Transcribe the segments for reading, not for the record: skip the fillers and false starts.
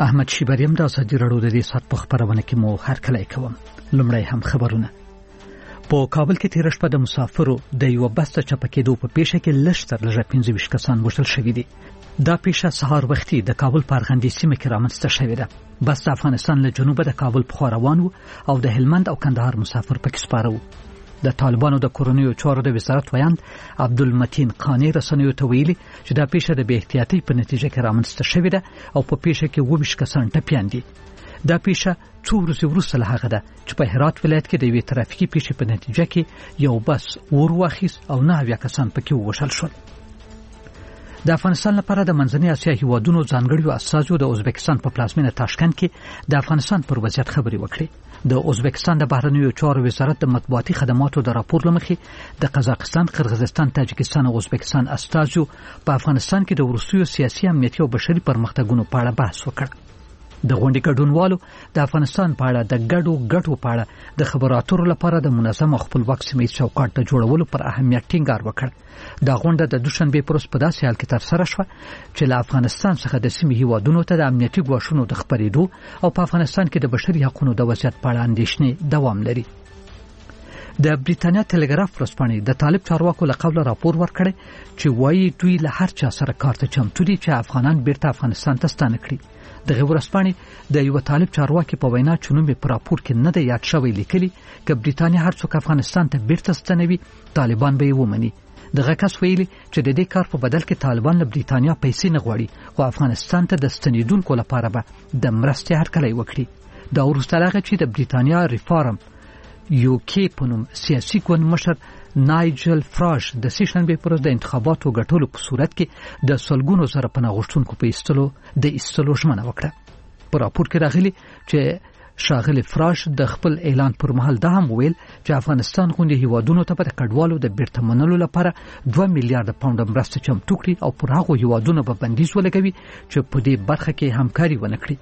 احمد شیبریم د ازادي راډیو د دې سات په خبرونه کې مو هرکلی کوم. لومړی هم خبرونه. په کابل کې تیر شپه د مسافرو د یو بس ته چپه کېدو په پیښه کې لږ تر لږه 25 کسان وژل شوي دي. دا پیښه سهار وختي د کابل په ارغندې سیمه کې رامنځته شوې ده. بس د افغانستان له جنوبه د کابل په خوا روان و او د هلمند او کندهار مسافر پکې سپاره وو. د طالبانو د کورنیو چارو د وزارت ویاند عبدالمتین قانی رسنیو ته ویلي چې دا پیښه د بې احتیاطۍ په نتیجه کې رامنځته شوې ده او په پیښه کې 22 کسان ټپیان دي. دا پیښه څو ورځې وروسته له هغه ده چې په هرات ولایت کې د یوې ترافیکي پیښې په نتیجه کې یو بس اور واخیست او 9 کسان پکې ووژل شول. د افغانستان لپاره د منځنۍ اسیا هیوادونو ځانګړي استازو د ازبکستان په پلازمینه تاشکند کې د افغانستان پر وضعیت خبرې وکړې. د ازبکستان د بهرنیو چارو وزارت د مطبوعاتي خدماتو د راپور لمخې د قزاقستان، قرغیزستان، تاجکستان او ازبکستان استازو په افغانستان کې د وروستیو سیاسي، امنیتي او بشري پرمختګونو په اړه بحث وکړ. د غونډې ګډونوالو د افغانستان په اړه د ګډو په اړه د خبرو اترو لپاره د منظم او خپلواک سیمه‌ییز چوکاټ د جوړولو پر اهمیت ټینګار وکړ. دا غونډه د دوشنبه پر ورځ په داسې حال کې ترسره شوه چې له افغانستان څخه د سیمې هیوادونو ته د امنیتي ګواښونو د خپرېدو او په افغانستان کې د بشري حقوقو د وضعیت په اړه اندېښنې دوام لري. د بریتانیا ټلګراف ورځپاڼې د طالب چارواکو له قوله راپور ورکړی چې وایي دوی له هر چا سره کار ته چمتو دي چې افغانان بیرته افغانستان ته ستانه کړي. دغه ورځپاڼې د یو طالب چارواکي په وینا چې نوم په راپور کې نه دی یاد شوی لیکلي چې بریتانیا هر څوک افغانستان ته بیرته ستنوي طالبان به یې ومني. دغه کس ویلي چې د دې کار په بدل کې طالبان له بریتانیا پیسې نه غواړي خو افغانستان ته د ستنېدونکو لپاره به د مرستې هرکلی وکړي. دا وروسته له هغه چې د بریتانیا ریفارم UK په نوم سیاسي ګوند مشر نایجل فراج د سیشنبه پر ورځ د انتخاباتو ګټلو په صورت کې د سلګونو زره پناه غوښتونکو په ایستلو ژمنه وکړه. په راپور کې راغلي چې شاغلی فراج د خپل اعلان پر مهال دا هم ویل چې افغانستان غونډې هیوادونو ته په کډوالو د بیرته منلو لپاره 2 میلیارډ پاونډ مرسته چمتو کړي او پر هغو هیوادونو به بندیز ولګوي چې په دې برخه کې همکاري ونه کړي.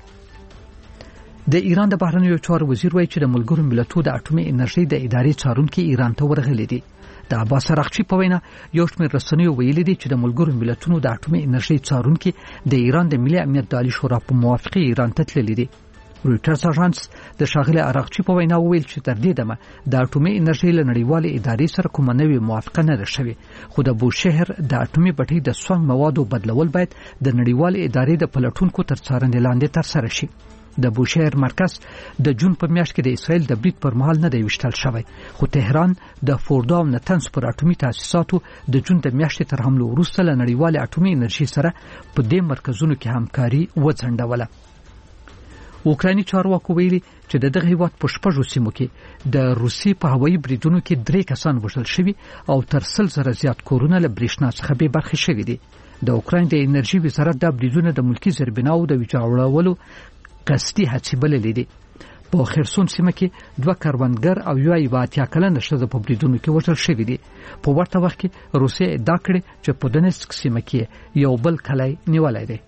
د ایران د بهرنیو چارو وزیر وایي چې د ملګرو ملتونو د اټومي انرژي د ادارې څارونکي ایران ته ورغلي دي. د عباس اراغچی په وینا یو شمېر رسنیو ویلي دي چې د ملګرو ملتونو د اټومي انرژي څارونکي د ایران د ملي امنیت د عالی شورا په موافقه ایران ته تللي دي. رویټرز اژانس د شاغلی اراغچی په وینا ویل چې تر دې دمه د اټومي انرژي له نړیوالې ادارې سره کومه نوې موافقه نه ده شوې، خو د بوشهر د اټومي بټۍ د سونګ موادو بدلول باید د نړیوالې ادارې د پلټونکو تر څارنې لاندې ترسره شي. د بوشهر مرکز د جون په میاشت کې د اسرائیل د برید پر مهال نه دی وشتل شوی، خو تهران د فوردو او نتنز پر اټومي تاسیساتو د جون د میاشتې تر حملو وروسته له نړیوالې اټومي انرژي سره په دې مرکزونو کې همکاري وڅنډوله. اوکرایني چارواکو ویلي چې دغه هیواد په 6 سیمو کې د روسي په هوایي بریدونو کې 3 کسان وژل شوي او تر 100 زیات کورونه له برېښنا څخه بې برخې شوي دي. د اوکراین د انرژي وزارت د بریدونو د ملکي زیربناو د ویجاړولو قصدي هڅې بللې دي. په خرسون سیمه کې 2 کروندګر او یو 80 کلنه ښځه په بریدونو کې وژل شوي دي. په ورته وخت کې روسیه ادعا کړې چې په دونیتسک سیمه کې یو بل کلی نیولای دی.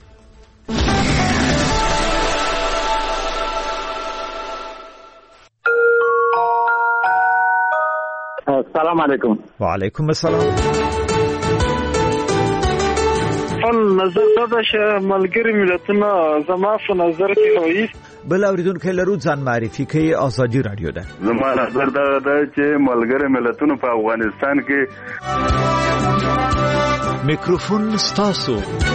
السلام علیکم. وعلیکم السلام. نظر دا چې ملګری ملتونه زما په نظر کې وایي بل اوریدونکو لرو ځان معرفي کوي. ازادي رادیو ده. زما نظر دا چې ملګری ملتونه په افغانستان کې میکروفون ستاسو.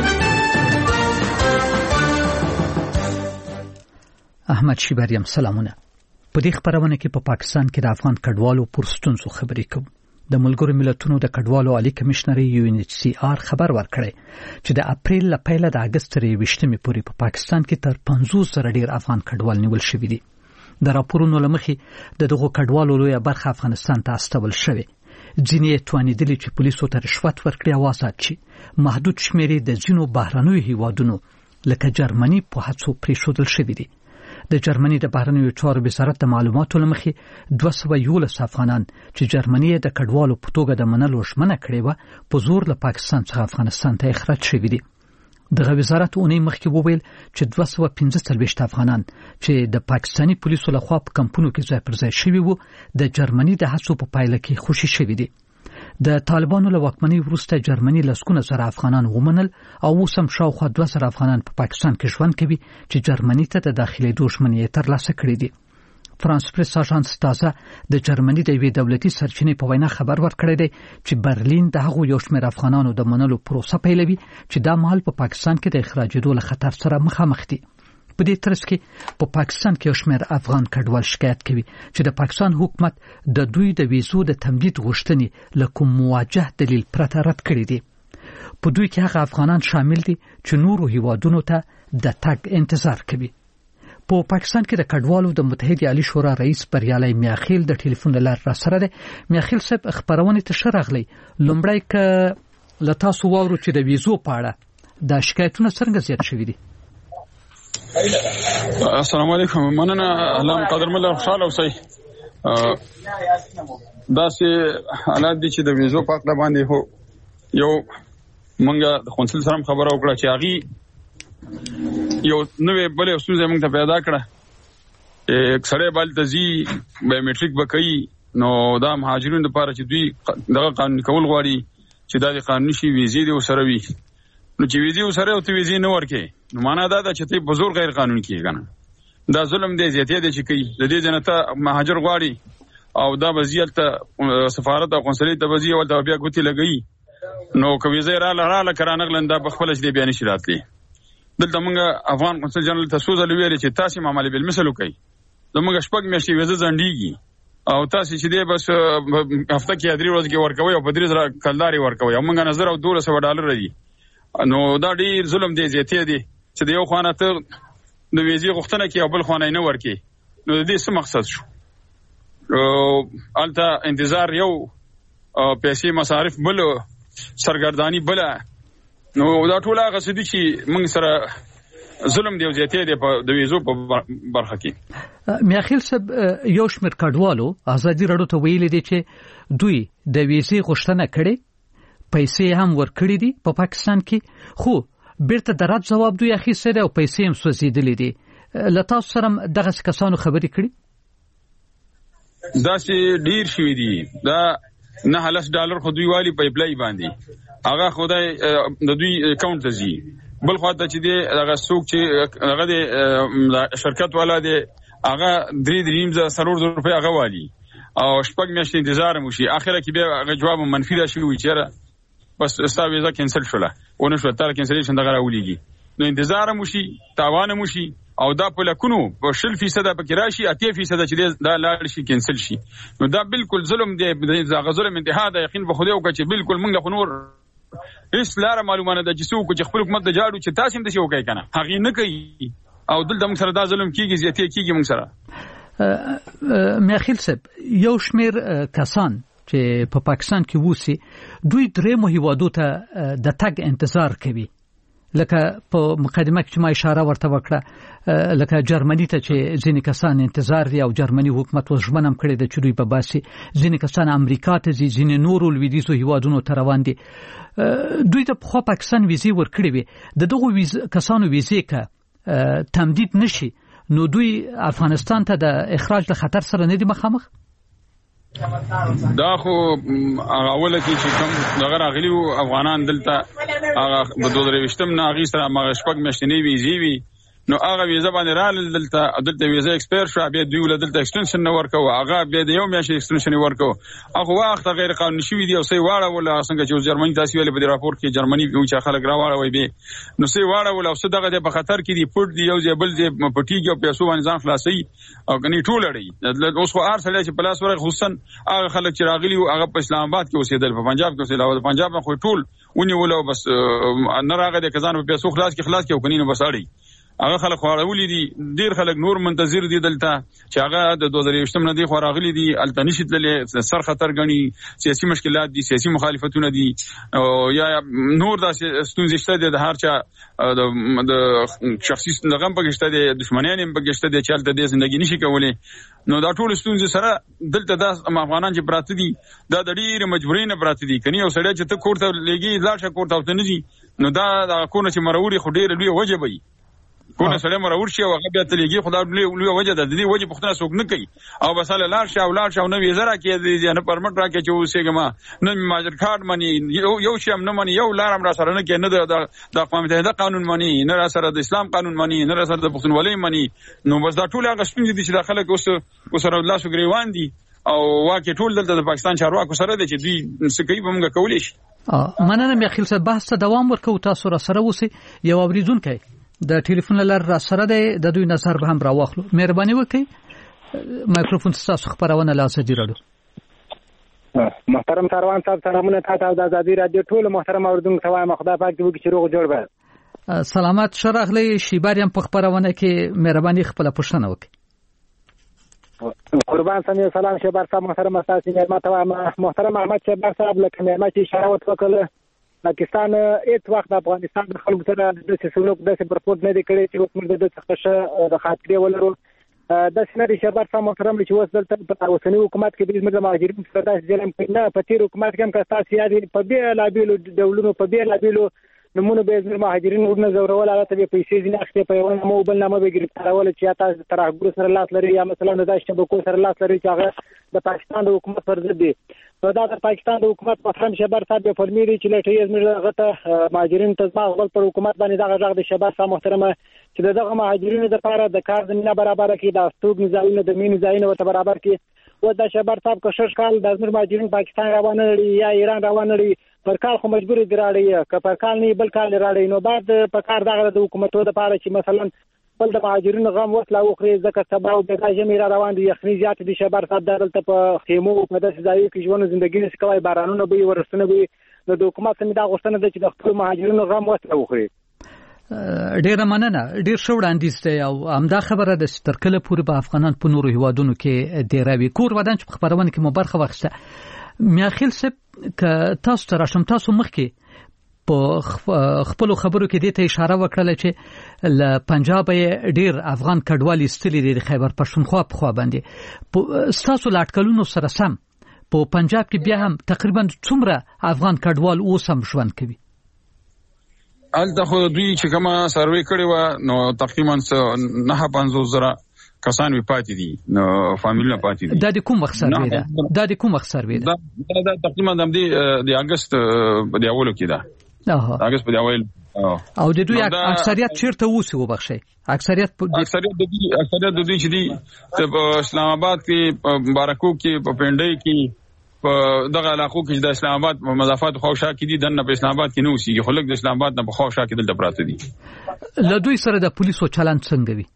احمد شیبریم سلامونه. په دې خبرونه کې په پاکستان کې د افغان کډوالو پر ستونزو خبرې کوم. د ملګرو ملتونو د کډوالو عالی کمشنر UNHCR خبر ورکړی چې د اپریل له پیله د اگست تر 20 پورې په پاکستان کې تر 50 زره ډیر افغان کډوال نیول شوي دي. د راپورونو لمخې دغه کډوالو لویه برخه افغانستان ته استول شوی. ځینې توانیدلي چې پولیسو ته رشوت ورکړي او آزاد شي. محدود شمیرې د ځینو بهرنیو هیوادونو لکه جرمني په هڅو پریښودل شوي دي. د جرمني د بهرنیو چارو وزارت د معلوماتو لمخې 211 افغانان چې جرمني د کډوالو په توګه د منلو ژمنه کړې و په زور له پاکستان څخه افغانستان ته اخراج شوي دي. دغه وزارت اونۍ مخکې وویل چې 215 افغانان چې د پاکستاني پولیسو لخوا په کمپونو کې ځای پر ځای شوي وو د جرمني د هڅو په پایله کې خوشي شوي دي. د طالبانو له واکمنۍ وروسته جرمني لسکونه زره افغانان ومنل او اوس هم شاوخوا 2000 افغانان په پاکستان کې ژوند کوي چې جرمني ته د داخلي ژمنې ترلاسه کړې دي. فرانس پریس اژانس تازه د جرمني د یوې دولتي سرچینې په وینا خبر ورکړی دی چې برلین د هغو یو شمېر افغانانو د منلو پروسه پیلوي چې دا مهال په پاکستان کې د اخراجېدو له خطر سره مخامخ دي. په دې ترڅ کې په پاکستان کې یو شمېر افغان کډوال شکایت کوي چې د پاکستان حکومت د دوی د ویزو د تمدید غوښتنې له کوم مواجه دلیل پرته رد کړي دي. په دوی کې هغه افغانان شامل دي چې نورو هیوادونو ته د تګ انتظار کوي. په پاکستان کې د کډوالو د متحده عالی شورا رئیس بریالي میاخیل د ټلیفون لار را سره ده. میاخیل صاحب خبرونه ته شرغلی لومړی ک لتا سو وورو چې د ویزو په اړه د شکایتونو څنګه زیات شوي دي. السلام علیکم. مننه علام قدر مله خوشاله اوسئ. دا سه حالات دي چې د ویزو په اړه باندې هو یو مونږه د قونسل سره خبره وکړه چې هغه یو نوې بلې ستونزه موږ ته پیدا کړه. سړی بل تزي بایومټریک وکړي نو دا مهاجرین لپاره چې دوی دغه قانون کول غواړي چې دا د قانوني شي ویزې دی وسره وي نو چې ویزې وسره او ته ویزې نه ورکې نو معنا دا ده چې ته په زور غیر قانوني کېږي. دا ظلم دی زیاتې دی چې کوي د دې جنته مهاجر غواړي او دا وضعیت ته سفارت او قونسلې ته وزي او دا بیا ګوتی لګي نو کوي ویزې رااله کرانغلن دا په خپل چې بیان شي راتلی. دلته موږ افغان قونسل جنرال ته سوزل ویل چې تاسو معاملې بل مثال وکړي. زموږ شپږ میاشتې ویزه ځنډيږي او تاسو چې دې بس هفته کې ادري ورځ کې ورکوي او په 3000 کلداري ورکوي. موږ نظر او $1200 دي. نو دا ډیر ظلم دی زیاتې دی چې د یو خانه ته د ویزې غوښتنه کوي او بل خانه نه ورکي. نو د دې څه مقصد شو؟ الته انتظار یو پیسې مصارف بل سرګردانی بل نو دا ټول هغه څه دي چې موږ سره ظلم دی او زیاتې دی په د ویزو په برخه کې. میاخیل صاحب یو شمېر کډوالو ازادي راډیو ته ویلي دي چې دوی د ویزې غوښتنه کړې پیسې هم ورکړې دي په پاکستان کې خو بیرته د رد جواب دوی اخیستی دی او پیسې هم سوځېدلې دي. له تاسو سره دغه کسانو خبرې کړي؟ داسې ډیر شوي دي. دا $9 خو دوی والی په اپلای باندې هغه خدای د دوی اکاونټ ته ځي. بل خو ته چې دی هغه څوک چې هغه د شرکت والا دی هغه $3.5 هغه والی او شپږ میاشتې انتظار مو شي. اخره کې به هغه جواب منفي راشي وي چې بس ستا ویزا کینسل شوله ونه شو تر کینسلیشن دغه راولېږي. نو انتظار مو شي تاوان مو شي او دا په لکونو په 0% پکې راشي 80% چې دا لاړ شي کینسل شي. نو دا بالکل ظلم دی. دا ظلم انتها ده. یقین په خوده او چې بالکل موږ له نور هیڅ لاره معلومه نه ده چې څوک چې خپل حکومت د جاړو چې تاسو هم د شي وکای کنه هغه نه کوي او دلته موږ سره دا ظلم کیږي زیاتې کیږي موږ سره. میاخیل صاحب یو شمېر کسان چې په پاکستان کې ووسی دوی درې هیوادو ته د تګ انتظار کوي لکه په مقدمه کې ما اشاره ورته وکړه لکه جرمني ته چې ځینې کسان انتظار دي او جرمني حکومت وژمنه هم کړې ده چې دوی به باسي. ځینې کسان امریکا ته ځي ځینې نورو لویدیځو هیوادونو ته روان دي. دوی ته په پاکستان ویزې ورکړې وي د دغو کسانو ویزې که تمدید نشي نو دوی افغانستان ته د اخراج له خطر سره نه دي مخامخ؟ دا خو هغه اوله کې چې کوم دغه راغلي افغانان دلته هغه د 2020 نه هغه سره هغه شپږ میاشتې ویزې وي نو هغه ویزه باندې رال دلته ویزه ایکسپایر شو بیا دوی ول دلته ایکستنشن نه ورکو هغه بیا د یو میاشتې ایکستنشن ورکو هغه وخت غیر قانوني شوی دی او سي واړه ول څنګه چې جرمني تاسو ویل په دې راپور کې جرمني چې خلک راوړل وي به نو سي واړه ول او څه دغه په خطر کې دی پټ دی یو ځبل دی پټیږي او پیسو باندې ځان خلاصي او کني ټول اړي اوس خو ارسل چې پلاس ورغ خصوصا هغه خلک چې راغلي او هغه په اسلام آباد کې اوسېدل په پنجاب کې اوسېدل او پنجاب خو ټول ونی ول بس نه راغی د کزان په پیسو خلاص کې کني نو بس اړي هغه خلک خواړولې دي ډیر خلک نور منتظر دي دلته چې هغه د 2020 نه دي خواړغلي دي التنشت له سر خطر غني سیاسي مشکلات دي سیاسي مخالفتونه دي او یا نور د ستونزې شته د هر چا د شخصي نغم پکشته دي دښمنان هم پکشته دي چې د ژوندۍ نشي کولای نو دا ټول ستونزې سره دلته د افغانان چې پراته دي دا د ډیر مجبورین پراته دي کني او سړی چې ته کوړه لګي لاشه کوړه ته نه دي نو دا د کونه چې مروري خو ډیر لوی وجه وي کونه سره مرور شي او هغه بیا تلېږي خدای لوی وجه د دې وجه پختنه څوک نه کوي او بساله لار شاو نو ویزه راکې دې نه پرمټ راکې چې اوسېګما نه ماجر کارت منی یو شی هم نه منی یو لارم را سره نه کې نه د اقوام متحده قانون منی نه را سره د اسلام قانون منی نه را سره د پښتونولۍ منی نو بس دا ټول هغه ستونزې دي چې د خلک اوس سره الله شو ګریوان دي او واکه ټول دلته د پاکستان چارواکو سره دي چې دوی سکه به موږ کولی شي مننه مې خیل سره بحث دوام ورکو تاسو را سره اوسئ یو اوریدونکو د ټلیفون لار را سره د دوی نظر به هم راوخلو مهرباني وکړئ مایکروفون تاسو خبرونه لاسه جوړو محترم کاروان صاحب سلامونه تاسو د ازادي رادیو ټول محترم اوریدونکو ته وایم خدای پاک دې وکړي چې روغ جوړ به سلامات شراغلی شیباریم په خبرونه کې مهرباني خپل پوښتنه وکړئ قربان سمې سلام شیبار صاحب محترم تاسو محترم احمد شیبار صاحب لکه مې چې اشاره وکړه پاکستان هیڅ وخت افغانستان د خلکو سره د سلوک د پرپورت نه دی کړی چې حکومت د څخه د خاطرې ولرو د سنري شبر سم محترم چې وصل ته په اوسنی حکومت کې د مهاجرینو سره د ځلم نه په تیر حکومت کې هم کستا سیادي په بیل بیل دولونو په بیل بیل نمونه به د مهاجرینو ورنه زورول عادت به پیسې ځنه اخته په یو نمو بل نامه به ګرفتارول چې تاسو ترغور سره لاس لري یا مثلا د شبکو سره لاس لري چې هغه د پاکستان د حکومت پر ضد دي نو دا د پاکستان د حکومت محترم شبر صاحب په فرمایي چې لټي زموږ غته مهاجرین تزما خپل پر حکومت باندې دا غږ د شبر صاحب محترمه چې دغه مهاجرینو لپاره د کار زمينه برابر کړي د استوګ نظامونه د مين ځایونه ورته برابر کړي و د شبر صاحب کو شش کال د زموږ مهاجرین پاکستان روان لري یا ایران روان لري پر کال خو مجبور دي راړي که پر کال نه بل کال راړي نو بعد په کار دغه د حکومتو د لپاره چې مثلا بل د مهاجرینو غم وسله وخري ځکه سبا او د جمعې را روان دي یخني زیات دي شبر صاحب دلته په خیمو په داسې ځایو کې ژوند ژوندۍ نس کوي بارانونه به ورسنه به د حکومت سمې دا غوښتنه ده چې د خپل مهاجرینو غم وسله وخري ډیر مننه ډیر شو وړاندیز دی او همدا خبره د سترکله پورې په افغانان په نورو هیوادونو کې ډیروي کور ودان چې خبرونه کې مو برخه واخسته میاخیل سپ ک تاسو تر شم تاسو مخکې په خپل خبرو کې دې ته اشاره وکړه چې ل پنجاب ډیر افغان کډوال استلې د خیبر پښتونخوا په خوا باندې تاسو لاټکلونو سره سم په پنجاب کې بیا هم تقریبا څومره افغان کډوال اوسم ژوند کوي الته خو دوی چې کومه سروې کړې و نو تقریبا 950,000 کسان وی پاتې دي نو فامیلونه پاتې دي دا د کوم وخت سروې ده دا د کوم وخت سروې ده دا تقریبا د اگست په دیولو کې ده اگست په دیول او د دوی اکثریت چیرته اوسي وبخښي اکثریت د دوی چې دي په اسلام آباد کې په بارکو کې په پنډۍ کې په دغه علاقو کې د اسلام آباد په مضافات خوشا کې دي دنه په اسلام آباد کې نو سي خلک د اسلام آباد نه په خوشا کې دلته پراته دي له دوی سره د پولیسو چلند څنګه وي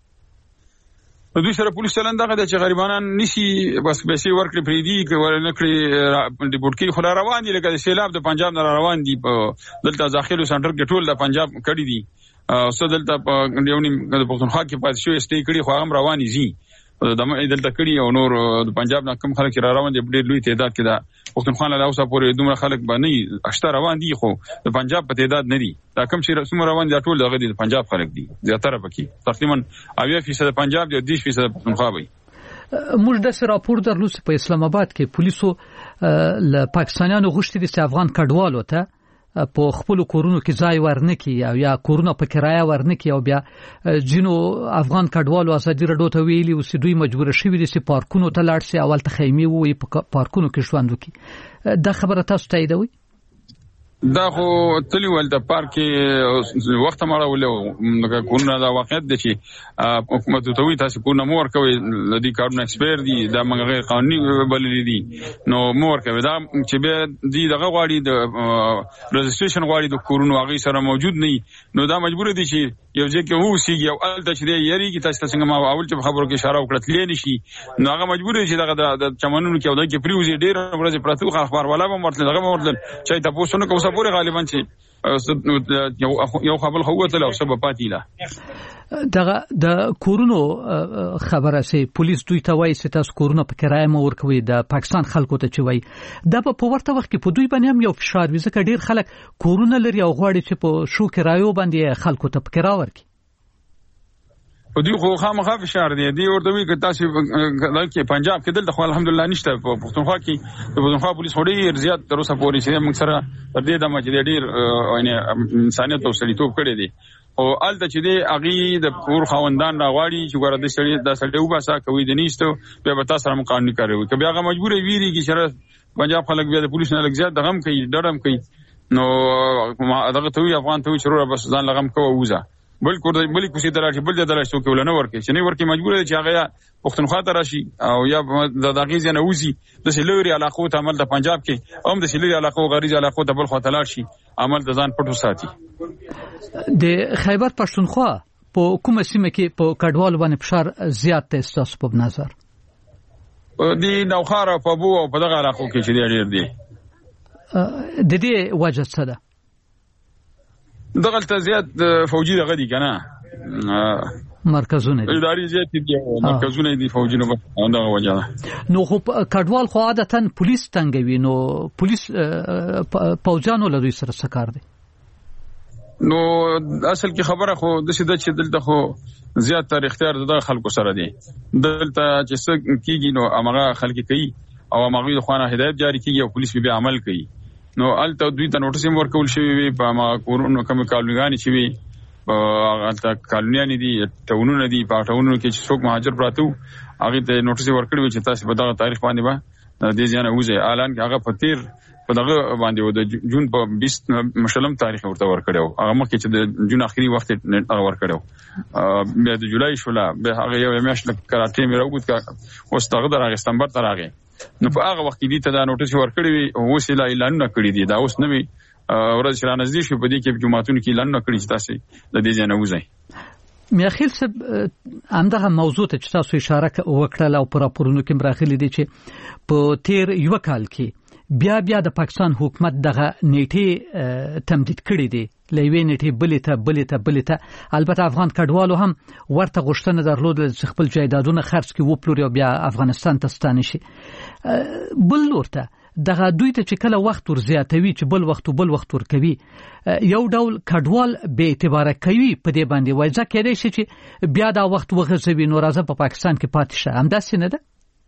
دوی سره پولیس چلند دغه چې غریبانان نشي بس پیسې ورکړي پریدي ورنه کړی ډیپورټ کې خلا روان دي لکه سیلاب د پنجاب نه روان دي دلته داخلو سنټر کې ټول د پنجاب کړي دي او څه دلته په یونی د پښتونخوا کې پاتې شو استې کړي خو هم رواني زی دمه دلته کړي او نور د پنجاب نه کم خلک را روان دي ډېر لوی تعداد کې دا پښتونخوا له اوسه پورې دومره خلک باندې اشته روان دي خو د پنجاب په تعداد نه دي دا کم چې رسوم روان دي ټول دغه د پنجاب خلک دي زیاتره پکې تقریبا 80% پنجاب دي 10% پښتونخوا وي موږ د راپور درلوس په اسلام آباد کې پولیسو له پاکستانیانو غوښتي دي چې افغان کډوالو ته په خپل کورونو کې ځای ورنکي او یا کورونه په کرایه ورنکي او بیا جنو افغان کډوالو ازادي رډو ته ویلي او سې دوی مجبور شوي دي چې پارکونو ته لاړ شي اول ته خیمه وي په پارکونو کې ژوند وکړي دا خبره تاسو تاییدوي دا خو تلی ول د پارک وخت مړه ولې کورونه دا واقعیت دي چې حکومت ته وی تاسو کورونه مور کوي لدی کارونه ایکسپایر دي دا موږ غیر قانوني بللی دي نو مور کوي دا چې به دي دغه غواړي د رجسټریشن غواړي د کورونو هغه سره موجود نه نو دا مجبور دي چې یو ځکه وو سیږي او ال تشریح یری کی تاسو څنګه ما اول چې خبرو کې اشاره وکړه تلې نشي نو هغه مجبور دي چې دغه د چمنونو کې ودای کې پریوزي ډیر ورځې پراتو خبر ولا به مرتل دغه مرتل چې تاسو نو کومه پورې غالبا چې یو خبر هو ته او سبب پاتیلا دغه د کورونو خبره سي پولیس دوی ته وایي چې تاسو کورونه په کرایه مور کوي د پاکستان خلکو ته چوي دا په ورته وخت کې په دوی باندې هم یو فشار وي ځکه ډیر خلک کورونه لري او غواړي چې په شو کرایو باندې خلکو ته په کرا ورکي په دوی خو خامخا فشار دی دی ورته وی که تاسو کې پنجاب کې دلته خو الحمدلله نشته په پښتونخوا کې د پښتونخوا پولیس ډېر زیات تر اوسه پورې چې موږ سره تر دې دمه چې ډېر انسانیت او سړیتوب کړی دی او الته چې دی اغي د کور خوندان راغواړي چې ګوره د سړی وباسه کوي د نیستو به تاسو سره قانوني کاروي که بیا هغه مجبور ویری کې شرط پنجاب خلک بیا د پولیس نه لږ زیات دغم کوي ډرم کوي نو دغه ته وی افغان ته وی شروع بس ځان لغم کوه وزه بل کوسي دراشي بل دراشي څوک ولنه ورکه چې نه ورکه مجبور دي چې هغه پښتونخوا ته راشي او یا د دغیز نه وزي د سلوري علاقو ته عمل د پنجاب کې هم د سلوري علاقو غریز علاقو ته بل خوا ته لاړ شي عمل د ځان پټو ساتي د خیبر پښتونخوا په کومه سیمه کې په کډوال باندې فشار زیات دی تاسو په نظر دی نوخاره په بو او په دغه علاقو کې چې ډیر دی د دې وجه څه ده دغه ته زیات فوجي دغه دي کنه مرکزونه دي اداري زیات دي مرکزونه دي فوجي نو دغه وجه ده نو خو کډوال خو عادتاً پولیس تنګوي نو پولیس پوجانو له دوی سره سکار دي نو اصل کې خبره خو د شي د چې دلته خو زیات تر اختیار د خلکو سره دي دلته چې څه کیږي نو هغه خلک کوي او هغه د خوانه هدایت جاری کیږي او پولیس به عمل کوي نو الته دوی ته نوټیس هم ورکول شوی وي په ما کورونو کوم کالونیګانی چې وي الته کالونیانی دي ټاونونه دي په ټاونونو کې چې څوک مهاجر پراته هغه ته نوټیس ورکړی وي چې تاسو په دغه تاریخ باندې به د ځانه وځي اعلان کې هغه پتیر په دغه باندې و د جون په 20 مشلم تاریخ ورته ورکړو هغه مخکې چې د جون اخري وخت هغه ورکړو بیا د جولای شولا به هغه یو میاشت کراټي مې راوګد کا اوس دغه درغه ستمبر ترغه نو په هغه وخت کې دې ته دا نوټیس ورکړی وي او وسیله اعلان کړی دی دا اوس نوې ورځ را نږدې شو په دې کې جمعهتون کې اعلان کړی چې تاسو د دې ځای نه وځئ میاخیل صاحب همدغه موضوع ته چې تاسو اشاره وکړه او پر راپورونو کې مراخلي دي چې په تیر یو کال کې بیا د پاکستان حکومت دغه نیټه تمدید کړی دی لوي نیټه بلې ته البته افغان کډوالو هم ورته غوښتنه درلود چې خپل جایدادونه خرڅ کړي وپلوري او بیا افغانستان ته ستانه شي بل ورته دغه دوی ته چې کله وخت ور زیاتوي چې بل وخت ور کوي یو ډول کډوال به اعتبار کوي په دې باندې وای ځکه لري چې بیا دا وخت وغځوي نو راځه په پاکستان کې پاتې شه همداسې نه ده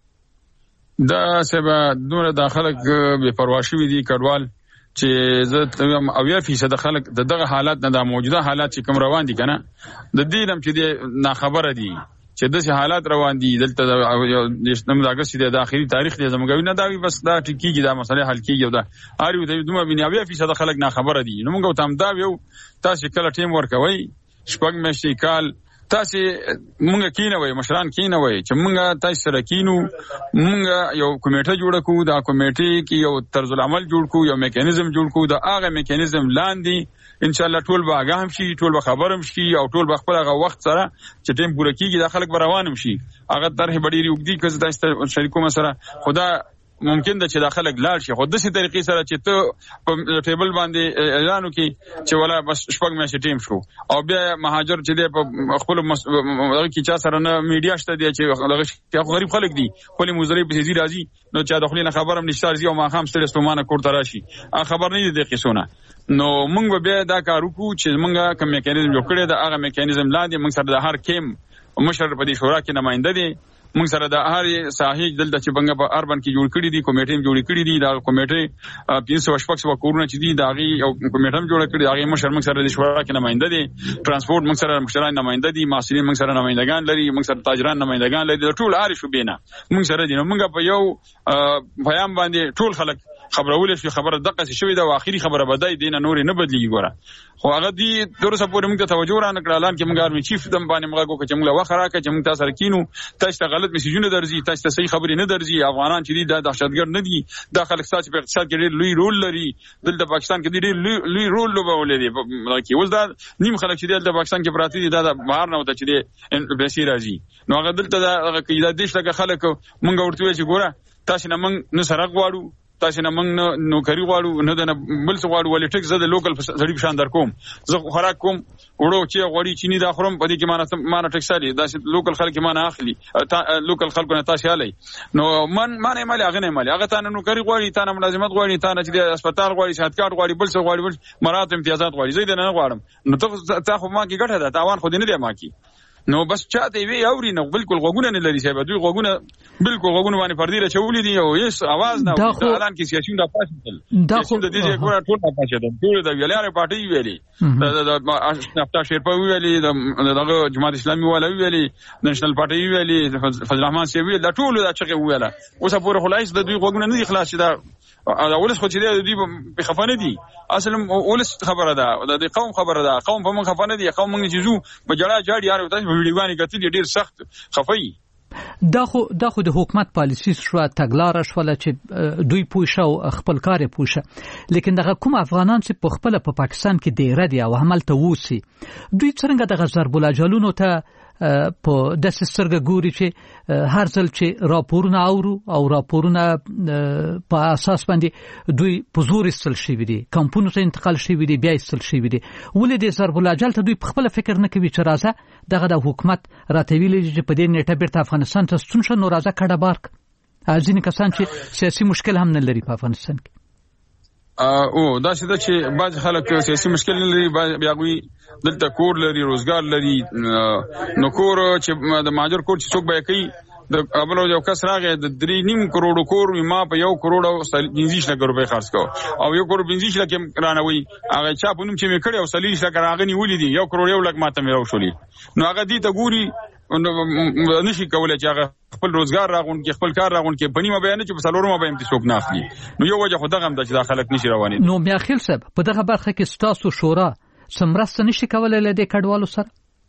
دا سبا دومره داخله به پروا شوی دي کډوال چې زه او 80% خلک دغه حالات نه د موجوده حالات چې کوم روان دي کنه د دې نم چې د ناخبره دي چې د حالات روان دي دلته د اگست د اخري تاریخ دی زموږ نه دا بس دا ټکیږي دا مسله حل کیږي دا اړ یو دومره بنیاوي 80% خلک ناخبره دي نو موږ تم دا یو تاسو کله ټیم ورکوي شپږ میاشتې کال تاسو مونږ کینوي مشران کینوي چې مونږ تاسو سره کینو مونږ یو کمیټه جوړ کړو دا کمیټه کې یو طرز العمل جوړ کړو یو میکانیزم جوړ کړو دا هغه میکانیزم لاندې ان شاء الله ټول به آگاه هم شي ټول به خبر هم شي او ټول به خپل هغه وخت سره چې ټیم پوره کیږي د خلک روان هم شي هغه طرح ډېری وګدي که تاسو شریکو مسره خدا ممکن ده چې داخله لاړ شي خو د څه طریقې سره چې ته په ټیبل باندې اعلان وکړي چې ولا بس شپږ میاشتې ټیم شو او بیا مهاجر چې دی په خپل هغه کې چا سره نه میډیا شته دی چې هغه غریب خلک دي خپل مزري په سيزي راځي نو چې داخلي خبر هم نشته ارزي او ما هم ستړي ستومانه کوړه راشي خبر نه دی قصونه نو موږ بیا دا کار وکړو چې موږ کوم میکانیزم جوړ کړی دا هغه میکانیزم لاندې موږ سره د هر کیم مشر په دې شورا کې نمائنده دي موږ سره د هر ساحې دلته چې بنګ په اربن کې جوړ کړی دي کمیټې جوړ کړی دي دا کمیټې 300 کورونه چې دي دا غي او کمیټه جوړ کړی دا غي مشر موږ سره د شورا کې نمائنده دي ترانسپورت موږ سره مشران نمائنده دي ماسرین موږ سره نمائندگان لري موږ سره تاجران نمائندگان لري ټول اړ شو بینه موږ سره دي نو موږ په یو پیام باندې ټول خلک خبرول شي خبره دقه شوې دا واخري خبره بدای دینه نور نه بدلی ګوره خو هغه دي تر څه پورې موږ ته توجه را نکړه اعلان کې موږ ارمي چیف دم باندې موږ کو چې موږ وخره کې چې موږ تاسو سره کینو تاسو ته غلط میسجونه درځي تاسو ته صحیح خبرې نه درځي افغانان چې دي د دهشتګرد نه دي د خلک ساتي په اقتصاد کې ډېر لوی رول لري دلته پاکستان کې ډېر لوی رول لوبولې دي کې ول دا نیم خلک چې دلته پاکستان کې پراته دي دا بهر نه وته چې دي پیسې راځي نو هغه دلته دا کې د دیش لکه خلک موږ ورته چې ګوره تاسو نه موږ نه سره غواړو تاسو نه موږ نوکری غواړو نه د بل څه غواړو ولې ټیک زه د لوکل سړي په شان در کوم زه خوراک کوم وړو چې غوړي چینی دا خورم په دې کې مانه ټیکس لري دا لوکل خلک مانه اخلي لوکل خلکو نه تاسو علي نو مانه مالي هغه نه مالي هغه ته نوکری غواړي ته نه ملازمت غواړي ته نه چې هسپتال غواړي شهادت کارت غواړي بل څه غواړي مراتب امتیازات غواړي زه دې نه غواړم نو ته خو ما کې ګټه ده تاوان خو دې نه دی ما کې نو بس چاته وی اوري نو بالکل غوګونه نه لري صاحب دوی غوګونه بالکل غوګونه باندې پردي راچولې دي او هیڅ आवाज نه اعلان کې سیاسيون د پاسل دا خو د دې ګوره ټول د پاسه ده ټول د ویلاره پارټي ویلي د نفتا شیرپا ویلي دغه جماعت اسلامي ولا ویلي نېشنل پارټي ویلي فضل الرحمن سی ویل دا ټول دا چغه ویله اوس پورې خلاص د دوی غوګونه نه خلاص شي دا اولس خو چې دوی په خفانه دي اصل اولس خبره ده د قوم خبره ده قوم په من خفانه دي قوم موږ چې زو په جړه جاړي یاره تاسو ویډیوګانی کتل ډیر سخت خفای دا خو د حکومت پالیسی شو تګلار شوله چې دوی پوښه او خپل کار پوښه لیکن دغه کوم افغانان چې په خپل په پاکستان کې ډیر دي او عمل ته وسی دوی څنګه دغه ضرب الجلونو ته په د سرګ ګوري چې هر ځل چې راپورونه اورو او راپورونه په اساس باندې دوی په زور استل شي دي کمپونو ته انتقال شي دي بیا استل شي دي ولې د ضرب الجل ته دوی په خپل فکر نه کوي چې راځه دغه د حکومت راتویل چې په دې نیټه بیرته افغانستان ته ستون شو نو راځه کډه بارک ځینې کسان چې سیاسي مشکل هم نه لري په افغانستان کې او دا چې بعض خلک سیاسي مشکل نه لري بیا غوي دلته کور لري روزګار لري نو کور چې د ماجر کور چې څوک به کوي د ابلو یو کس راغی د 3.5 کروڑ کور ما په 1 کروڑ او 15 لک روپے خرڅ کو او 1 کروڑ 15 لک رانوي هغه چا په نوم چې مې کړی او 30 لک راغنی ولې دي 1 کروڑ 1 لک ماته مې راوښولي نو هغه دې ته ګوري نشي کولای چې هغه خپل روزګار راغون کې خپل کار راغون کې بنی ما بیان چې په سلورو ما به امتسوک نه اخلي نو یو وجه خدای هم د چې داخلك نشي رواني نو بیا خیل صاحب په دغه برخه کې ستاسو شورا سمرسته نشي کولای لدې کډوالو سره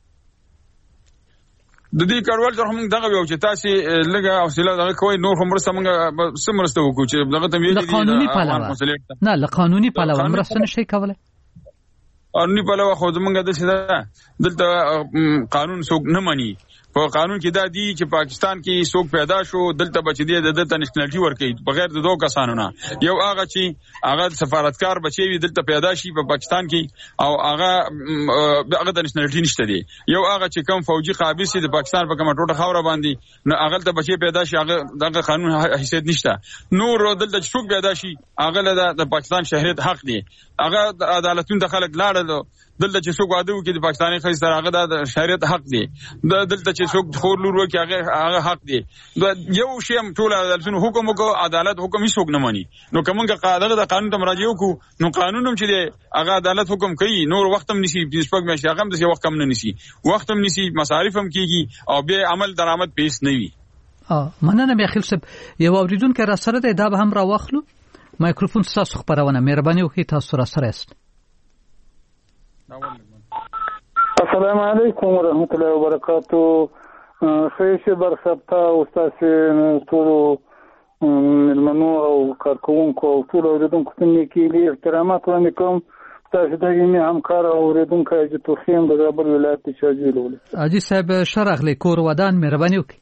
د دې کډوال سره هم دغه یو چې تاسو لګه حوصله دغه کوی نور هم مرسته موږ سمرسته وکړو چې دغه ته ویلي قانوني پالاوه نه له قانوني پالاوه مرسته نشي کولای قانوني پالاوه خو زمونږ د څه دلته قانون څوک نه مانی په قانون کې دا دی چې پاکستان کې څوک پیدا شو دلته بچی دی د نېشنلټي ورکړي بغیر د دوه کسانو نه یو هغه چې هغه سفارتکار بچی وي دلته پیدا شي په پاکستان کې او هغه د نېشنلټي نشته دی یو هغه چې کم فوجي قابل سي د پاکستان په کومه ټوټه خوره باندې نه هغه ته بچی پیدا شي هغه دغه قانون حیثیت نشته نور دلته څوک پیدا شي هغه د پاکستان شهريت حق دی هغه عدالتونو ته خلک لاړل دلته چې څوک واده وکړي د پاکستاني خځې سره هغه د شهريت حق دی دلته چې څوک خور لور وکړي هغه حق دی یو شی هم ټول عدالتونو حکم وکړو عدالت حکم هیڅ څوک نه مانی نو کومه قاعده د قانون ته مراجعه وکړو نو قانون هم چې دی هغه عدالت حکم کوي نور وخت هم نشي پښپک مشه هغه هم د وخت کم نه نشي وخت هم نشي مصارف هم کیږي او به عمل درآمد پیس نه وي مننه بیا خیل صاحب یو اوریدونکو را سره دی دا به هم را واخلو مایکروفون تاسو خبرونه مهرباني وکړئ تاسو را سره است السلام علیکم ورحمۃ اللہ وبرکاتہ خیش برسبتا استاد ټول ملمنو او کارکونکو او ټول اوریدونکو ته نیکی احترامات وړاندې کوم تاسو د یې همکار اوریدونکو چې توخیم د زابل ولایت شاجیل ول اجي صاحب شرح لیکور ودان مهرباني وکړئ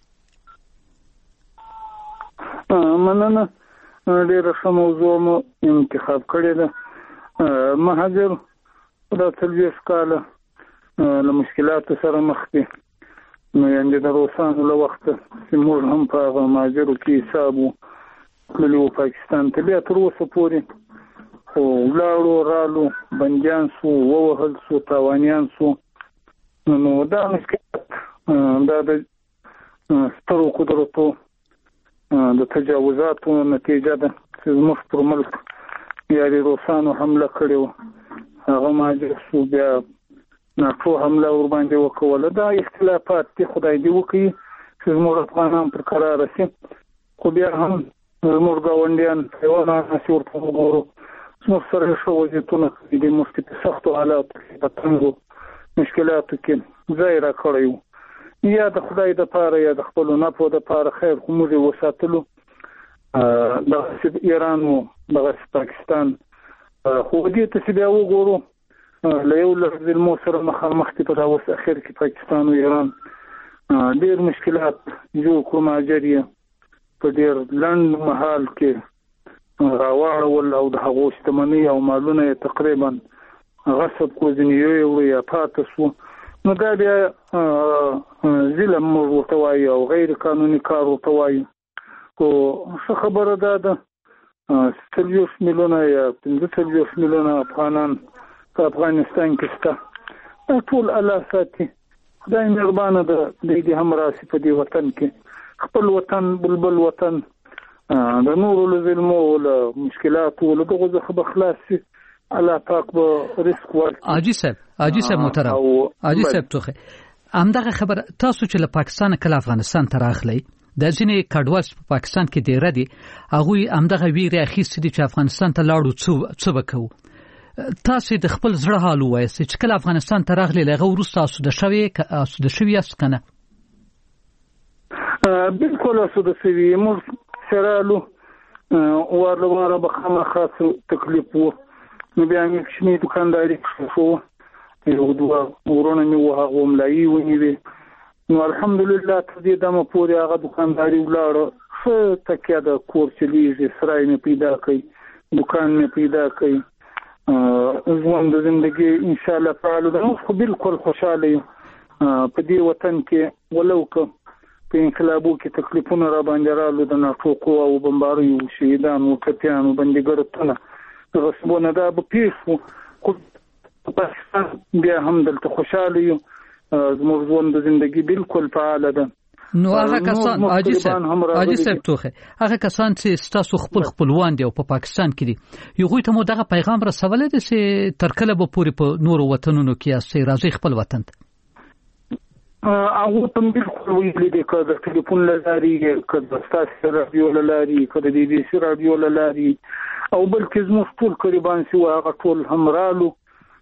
مننه ډېر ښه موضوع مو انتخاب کړې ده مهاجر دا تلويش کاله له مشکلاتو سره مخ دي نو یعنی د روسانو له وخت چې موږ هم په هغه مهاجرو کې حسابو تللي وو پاکستان ته بیا تر اوسه پورې خو ولاړو رالو بندیان سو ووهل سو تاوانیان سو نو دا مشکلات دا د سترو قدرتو د تجاوزاتو نتیجه ده چې زموږ پر ملک یا د روسانو حمله کړې وه هغه مهاجر سو بیا ناټو حمله ور باندې وکوله دا اختلافات دي خدای دې وکړي چې زموږ افغانان پر قرار شي خو بیا هم زموږ ګاونډیان حیوانات نشي ورته وګورو زموږ سره شو وضعیتونه د مفتي سختو حالاتو په تنګو مشکلاتو کې ځای را کړی یا د خدای د پاره یا د خپل نفو د پاره خیر خو موږ وساتلو د ایران او د پاکستان خو دې ته بیا وګورو له یو لفظ الموسر مخامخ په تاسو اخر کې پاکستان او ایران ډېر مشکلات جو کوم اجریه په ډېر لنډ مهال کې راوړل او د هغو شتمنۍ او مالونه تقریبا غصب کوزنیو یا پاتسو نو دا بیا ظلم ورته وایي او غیر قانوني کار ورته وایي خو څه خبره ده 30 میلیونه یا 15 میلیونه افغانان په افغانستان کې شته ټول الله ساتي خدای مهربانه ده دې هم راسي په دې وطن کې خپل وطن بلبل وطن د نورو له ظلمو له مشکلاتو له دغو څخه به خلاص شي الله پاک به رزق ورکړي. حاجي صاحب محترم حاجي صاحب توخه همدغه خبر تاسو چې له پاکستان کله افغانستان ته راغلی د ځینې کډوال په پاکستان کې ډېر دي هغه همدغه ویره اخیستي چې افغانستان ته لاړو څه وکړو. تاسو د خپل زړه حال وایئ چې کله افغانستان ته راغلی هغه وروسته اسوده شوي یاست که نه؟ بالکل اسوده شوي موږ سرالو وار له واره به خامخا تکلیف و نو بیا مې کوچنۍ دوکانداري شو یو دوه ورونه مې وه هغه ملایي ونیوې نو الحمدلله تر دې دمه پورې هغه دوکانداري ولاړه ښه تکیه ده کور چلېږي سرای مې پیدا کوي دوکان مې پیدا کوي ژوند د زندګي انشاءالله فعالو ده. موږ خو بالکل خوشحاله یو په دې وطن کې ولو که په انقلابو کې تکلیفونه را باندې رالو د ناټوکو او بمباریو شهیدانو ټپیانو بندیګرتونه غصبونه دا به پېښ وو خو په پاکستان بیا هم دلته خوشحاله یو زموږ ژوند د زندګي بالکل فعاله ده. نو هغه کسان حاجي صاحب توخه هغه کسان چې ستاسو خپلوان دي او په پاکستان کې دي یو ته مو دغه پیغام رسولای دي چې تر کله به پوری په نورو وطنونو کې اسې راځي خپل وطن ته هغه تم بالکل ویلي دي که د ټلیفون لاري که د ستاسو رادیو لاري که د بي بي سي رادیو لاري او بلکې زموږ ټول قریبان سي هغه ټول همرالو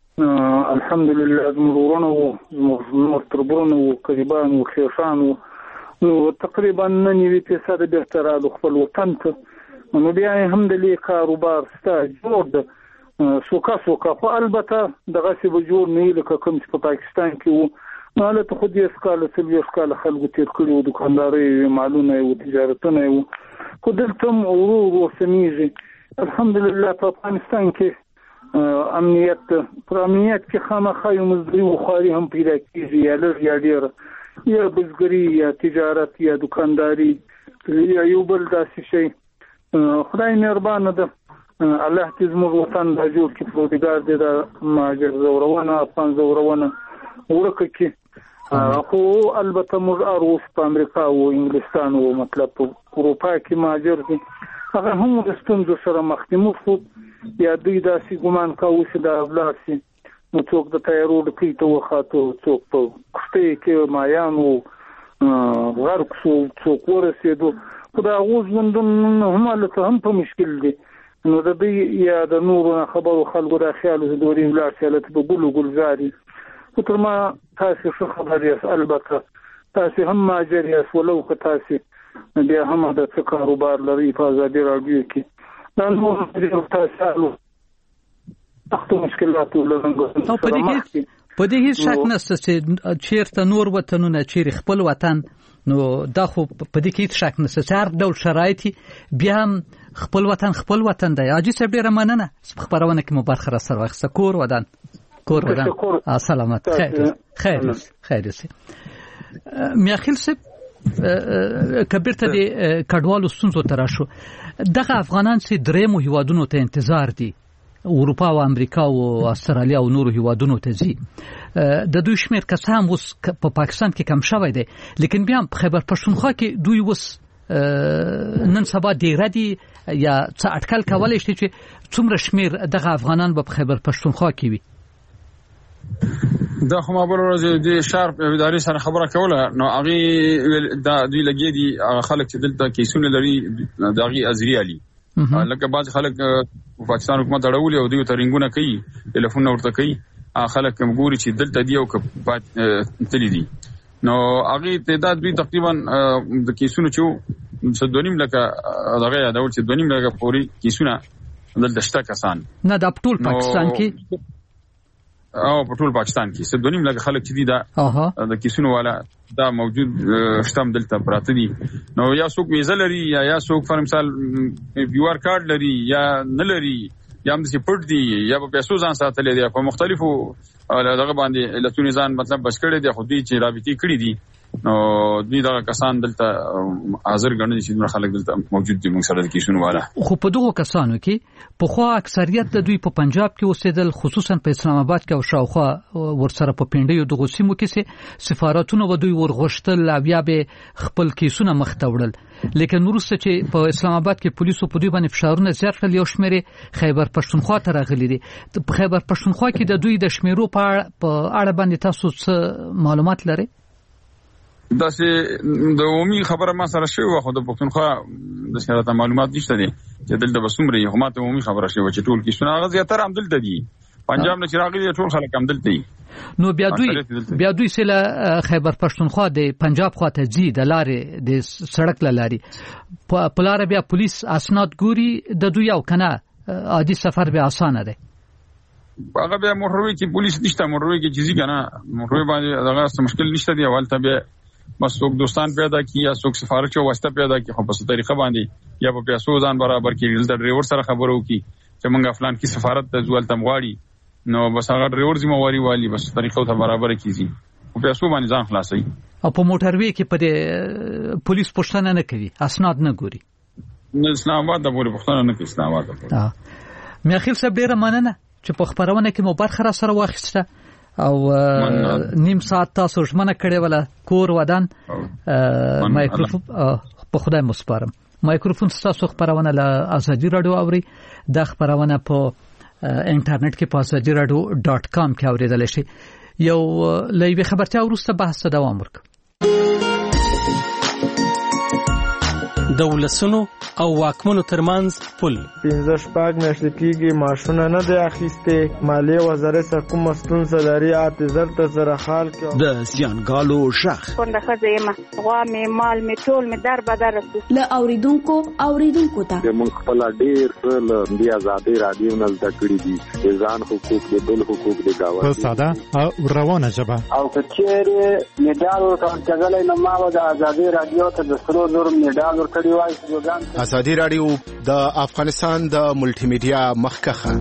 الحمدلله زموږ ورونه زموږ تربرونه قریبان او خیفان نو تقریبا 90% بهترالو خپل وطن ته نو بیا هم د لې کاروبار ستا جوړ ده سوکا خو البته دغه څه به جوړ نه لکه کوم چې په پاکستان کې وو نو هلته خو 10 کاله 30 کاله خلکو تېر کړي وو دوکاندارۍ مالونه یې وو تجارتونه یې وو خو دلته هم ورو سمیږي الحمدلله په افغانستان کې امنیت پر امنیت کې خامخا یو مزدوري وخواري هم پیدا کېږي یا لږ یا ډېره یا بزګري یا تجارت یا دکانداري یا یو بل داسې شي خدای مهربانه ده الله دې زموږ وطن دا جوړ کړي پروردګار دې دا مهاجر زورونه افغان زورونه ورکه کړي خو البته موږ اروس په امریکا او انګلستان او مطلب په اروپا کې مهاجر دي هغه هم د ستونزو سره مخ دي موږ یا دوی داسې ګمان کوو چې دا ولاړ شي نو څوک د تیارو ډکۍ ته وخاته څوک په کښتۍ کې مایان و غرق شو څوک ورسېدو خو د هغو ژوندونه هم هلته هم په مشکل دي نو د دوی یا د نورو نه خبرو خلکو دا خیال چې دورې ولاړ شي هلته به ګل و ګلزاري خو تر ما تاسې ښه خبر یاست البته تاسې هم مهاجر یاست ولو که تاسې بیا هم د څه کاروبار لرئ په ازادي راډیو کې دا نور تاسې الو تاسو مشکلاتو لرونکو په دې هیڅ شک نشته چې چیرته نور وطنونه چیرې خپل وطن نو دا خو په دې کې هیڅ شک نشته چې هر ډول شرایط بیا هم خپل وطن دی. حاجي صاحب ډېره مننه خبرونه کې مو برخه را سره واخیسته کور ودان سلامت خیر سي میاخیل صاحب کبیرته د کډوالو ستونزو ته راشو دغه افغانان چې درېمو هیوادونو ته انتظار دي اروپا او امریکا او استرالیا او نورو هیوادونو ته ځي د دوی شمیر که څه هم اوس په پاکستان کې کم شوی دی لیکن بیا هم په خیبر پښتونخوا کې دوی اوس نن سبا ډېره دي یا څه اټکل کولی شي چې څومره شمیر دغه افغانان به په خیبر پښتونخوا کې وي؟ دا خو ما بل ورځ د شارپ ادارې سره خبره کوله نو هغې دا دوی لګیا دي خلک چې دلته کیسونه لري د هغې ازریالي لکه بعض خلک پاکستان حکومت اړولي او دوی ته رنګونه کوي ټلیفون ورته کوي خلک کوم ګوري چې دلته دی او که تللی دي نو هغې تعداد دوی تقریبا د کیسونو چې 2.5 لکه دغه یادول چې 2.5 لکه پورې کیسونه دلته شته کسان نه دا په ټول پاکستان کې او په ټول پاکستان کې 2.5 لکه خلک چې دي دا د کیسونو والا دا موجود شتم دلته پراته دي نو یا څوک ویزه لري یا څوک پر مثال ویور کارت لري یا نه لري یا هم چې پټ دي یا په پیسو ځان ساتلې دي په مختلفو دغه باندې لتونی ځان مطلب بس کړی دي خو دې چې رابطې کړې دي نو دوی دا کسان دلته حاضر ګڼل چې دوه خلک دلته موجود دي موږ سره د کیسونو والا. خو په دغه کسانو کې په خو اکثریت د دوی په پنجاب کې اوسېدل، خصوصا په اسلام آباد کې او شاوخوا ورسره په پینډیو دغه سیمو کې سفارتونه و دوی ورغشتل او بیا به خپل کیسونه مخ ته وړل. لیکن وروسته چې په اسلام آباد کې پولیسو په دوی باندې فشارونه زیات کړل، یو شمېر خیبر پښتونخوا ته راغلي دي. په خیبر پښتونخوا کې د دوی د شمیرو په اړه باندې تاسو څه معلومات لرئ؟ داسې د عمومي خبره ما سره شوی خو د پښتونخوا د سره معلومات نشته دي چې دلته بسومري هم ته عمومي خبره شوی چې ټول کیسونه هغه زیاتره هم دلته دي، پنجاب نه چې راغلي ټول خلک هم دلته دي. نو بیا دوی سره خیبر پښتونخوا د پنجاب خواته ځي د لارې د سړک لاري په لار بیا پولیس اسناد ګوري د دوی او کنه عادي سفر به اسانه ده. هغه بیا مروي کې پولیس نشته، مروي کې چیزی کنه مروي باندې دغه څه مشکل نشته دی. اول ته به بس څوک دوستان پیدا کی یا څوک سفارت او واسطه پیدا کی، خو په څه طریقه باندې یا په پیسو ځان برابر کړي د ډرایور سره خبرو کی چې مونږه فلان کی سفارت ته ځول تم غواړي، نو بس هغه ډرایور ذمہواری والی بس طریقو ته برابر کیږي او پیسو باندې ځان خلاصي. او په موټر وی کې په پولیس پوښتنه نه کوي، اسناد نه ګوري. نه اسلام آباد د پولیس پوښتنه نه کوي. اسلام آباد مې اخر څه ډیره مننه چې په خبرونه کې مو برخه را سره واخیسته او نیم ساعت تاسو ژمنه کړې ولا کور ودان مایکروفون په خدای مسپارم. مایکروفون تاسو خبرونه له ازادي رادیو اوري، د خبرونه په انټرنیټ کې په azadiradio.com کې اوریدل شي. یو لایوي خبرتیا ورسته بحث دوام ورک. دولسونو او واکمنو ترمنځ پل 15 میاشتې کېږي ماشونه نه دی اخیسته، مالیه وزارت سره کوم ستونزه لري، اعتذار ته سره حال کې د زیانګالو شخ څنګه خځه غوا می مال می ټول می در بدر له اوریدونکو ته موږ خپل ډیر څه د آزادي رادیو نه زده کړی دي، ځان حقوق دي بل حقوق دي گاوه په ساده او روانه ژبه. او کچېره میډال ورکړل نه ما د آزادي رادیو ته د سرو نور میډال ورکړی. ازادي رادیو د افغانستان د ملټي میډیا مخکخه.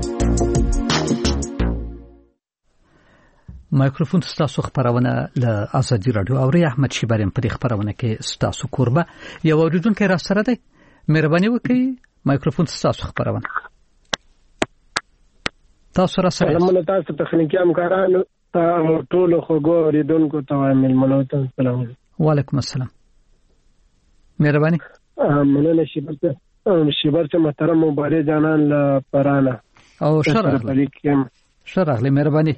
مایکروفون تاسو خبرونه له ازادي رادیو او احمد شیبریم په خبرونه کې تاسو کوربه یو اوریدونکو را سره دی، مهرباني وکړئ مایکروفون تاسو خبرونه تاسو را سره. سلام تاسو تخنیکی همکارانو ټول خوګو اوریدونکو ته ملمنو ته سلام. وعلیکم السلام. مهرباني. مننه شیبر چې محترم مبارک جانان لپاره او شرح مهرباني.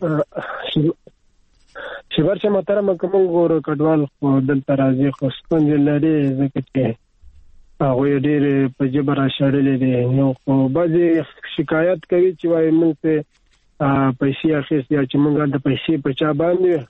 شیبر چې محترم کوم ګورو کډوال خو دلته راځي خو څنګه لري ځکه چې هغه ډېر په جبر شړلې دي. نو خو بعضي شکایت کوي چې وايي موږ ته پیسې اخیستي چې موږ د پیسې په چا باندې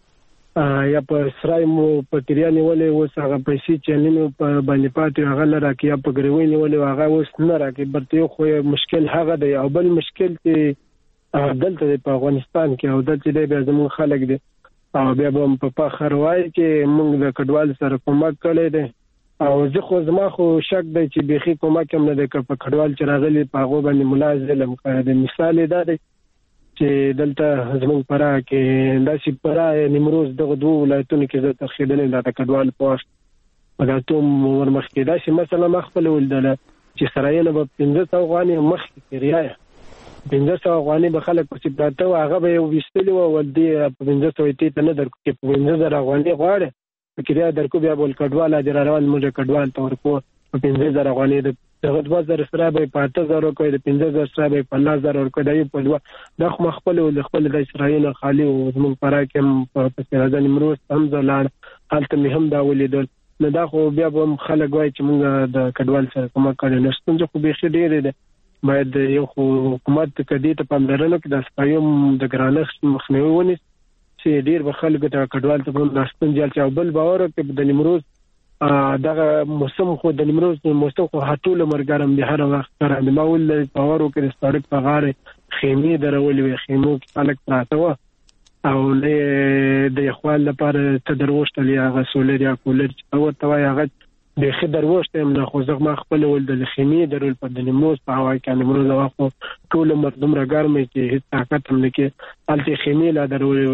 یا په سرای مو په کریانه ولې اوس هغه پیسې چې نینو په باندې پاتې هغه لره کې یا په ګریوینه ولې هغه اوس نه راکې برته خو مشکل هغه دی. او بل مشکل چې دلته په افغانستان کې او دلته د زمون خلک دي او بیا هم په فخر وایي چې موږ د کډوال سره کومک کړی دی. او زه خو زما خو شک دی چې بيخي کومک هم نه دی په کډوال چې راغلي په هغه باندې ملازم کړی دی. مثال دا دی چې دلته زمون پرا کې داسې پرا نیمروز دغه دوه ولایتونو کې د تخیدنې د کډوال پوسټ پداتوم ورمخکې داسې مثلا مخبل ولدل چې سرایونه په 1500 افغاني مخ کې ریایا 1500 افغاني به خلک چې پراته هغه به وستلی و ولدي په 1500 ته نه درکو کې په 1500 افغاني غواړي کې دا درکو بیا بول کډوال د روان موږ کډوال تور کو په 1500 افغاني دغه 2000 سره به 5000 کوي د 15000 سره به 15000 کوي د یو په دوا د خپل ول خپل د اسرائیل خالی او زمون پرا کې په سرازن امروز هم ځلان حالت مهم دا ولیدل. نو دا خو بیا هم خلک وایي چې موږ د کډوال سره کومه کړی نه ستونزه خو به ډېرې ده. باید یو حکومت کدی ته پاملرنه کې د سپایم د ګرانښت مخنیوي ونی چې ډېر به خلک د کډوال ته په ستونزه چې بل باور کې د نیمروز دغه موسم خو د نیمروز موسم خو هټول مرګرم به هر وخت سره د ماول پاور او کې ستارک په غاره خیمه درولې خیمو کې خلک پراته و او له د خپل لپاره تدروشت لري هغه سولر یا کولر او توای هغه د خدر وشته هم خو زغه خپل ول د خیمه درول په د نیمروز په هوا کې نیمروز واخو ټول مردم راګرمه کې هیڅ طاقت هم نه کې الته خیمه لا درولې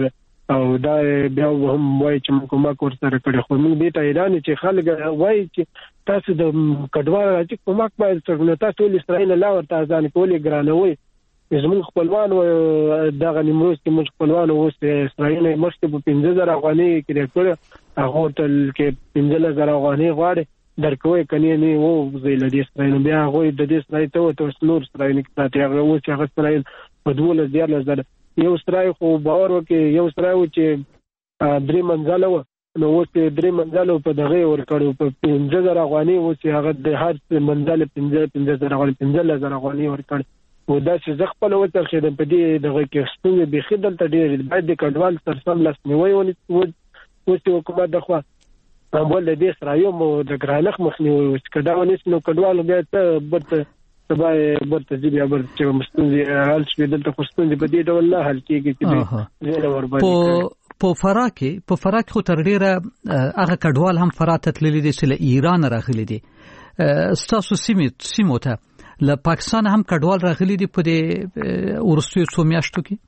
او دا بیا هم وایي چې موږ کومک ورسره کړی خو موږ دې ته حیران چې خلک وایي چې تاسو د کډوالو راځي کومک باید څنګه تاسو ټول اسرائیل لا ورته ځان کولې ګرانوي زموږ خپلوان دغه نیمروز کې موږ خپلوان اوس اسرائیل مخکې په 15000 افغانۍ کې کړ هغه تل کې 15000 افغانۍ غواړي درکوي کني نه وو زې لدی اسرائیل بیا هغه د دې اسرائیل ته نور اسرائیل کې پاتې هغه اوس هغه اسرائیل په 2000 یو اسرائیل خو باور وکي یو اسرائیل چې 3 منځله و نو اوس 3 منځله په دغه ور کړو په 15000 افغانۍ اوس هغه د هر منځله 15000 افغانۍ ور کړ او دا چې زه خپل وتر خېدم په دې دغه کې ستونزې به خدل ته ډېر باید د کډوال تر سم لاس نیوي ونی اوس حکومت دغه اول د اسرائیل مو د ګرانخ مخنیوي اوس کډا ونی نو کډوال بیا ته برته سبای برته دی بیا برته مستنزي حل شوی دلته خصوصي په دې ډول نه حل کیږي چې زه ور باندې په فراک خو تر ډیره هغه کډوال هم فرات تللی دي چې له ایران راغلي دي ستاسو سیمو ته له پاکستان هم کډوال راغلي دي په دې ورستیو څو میاشتو کې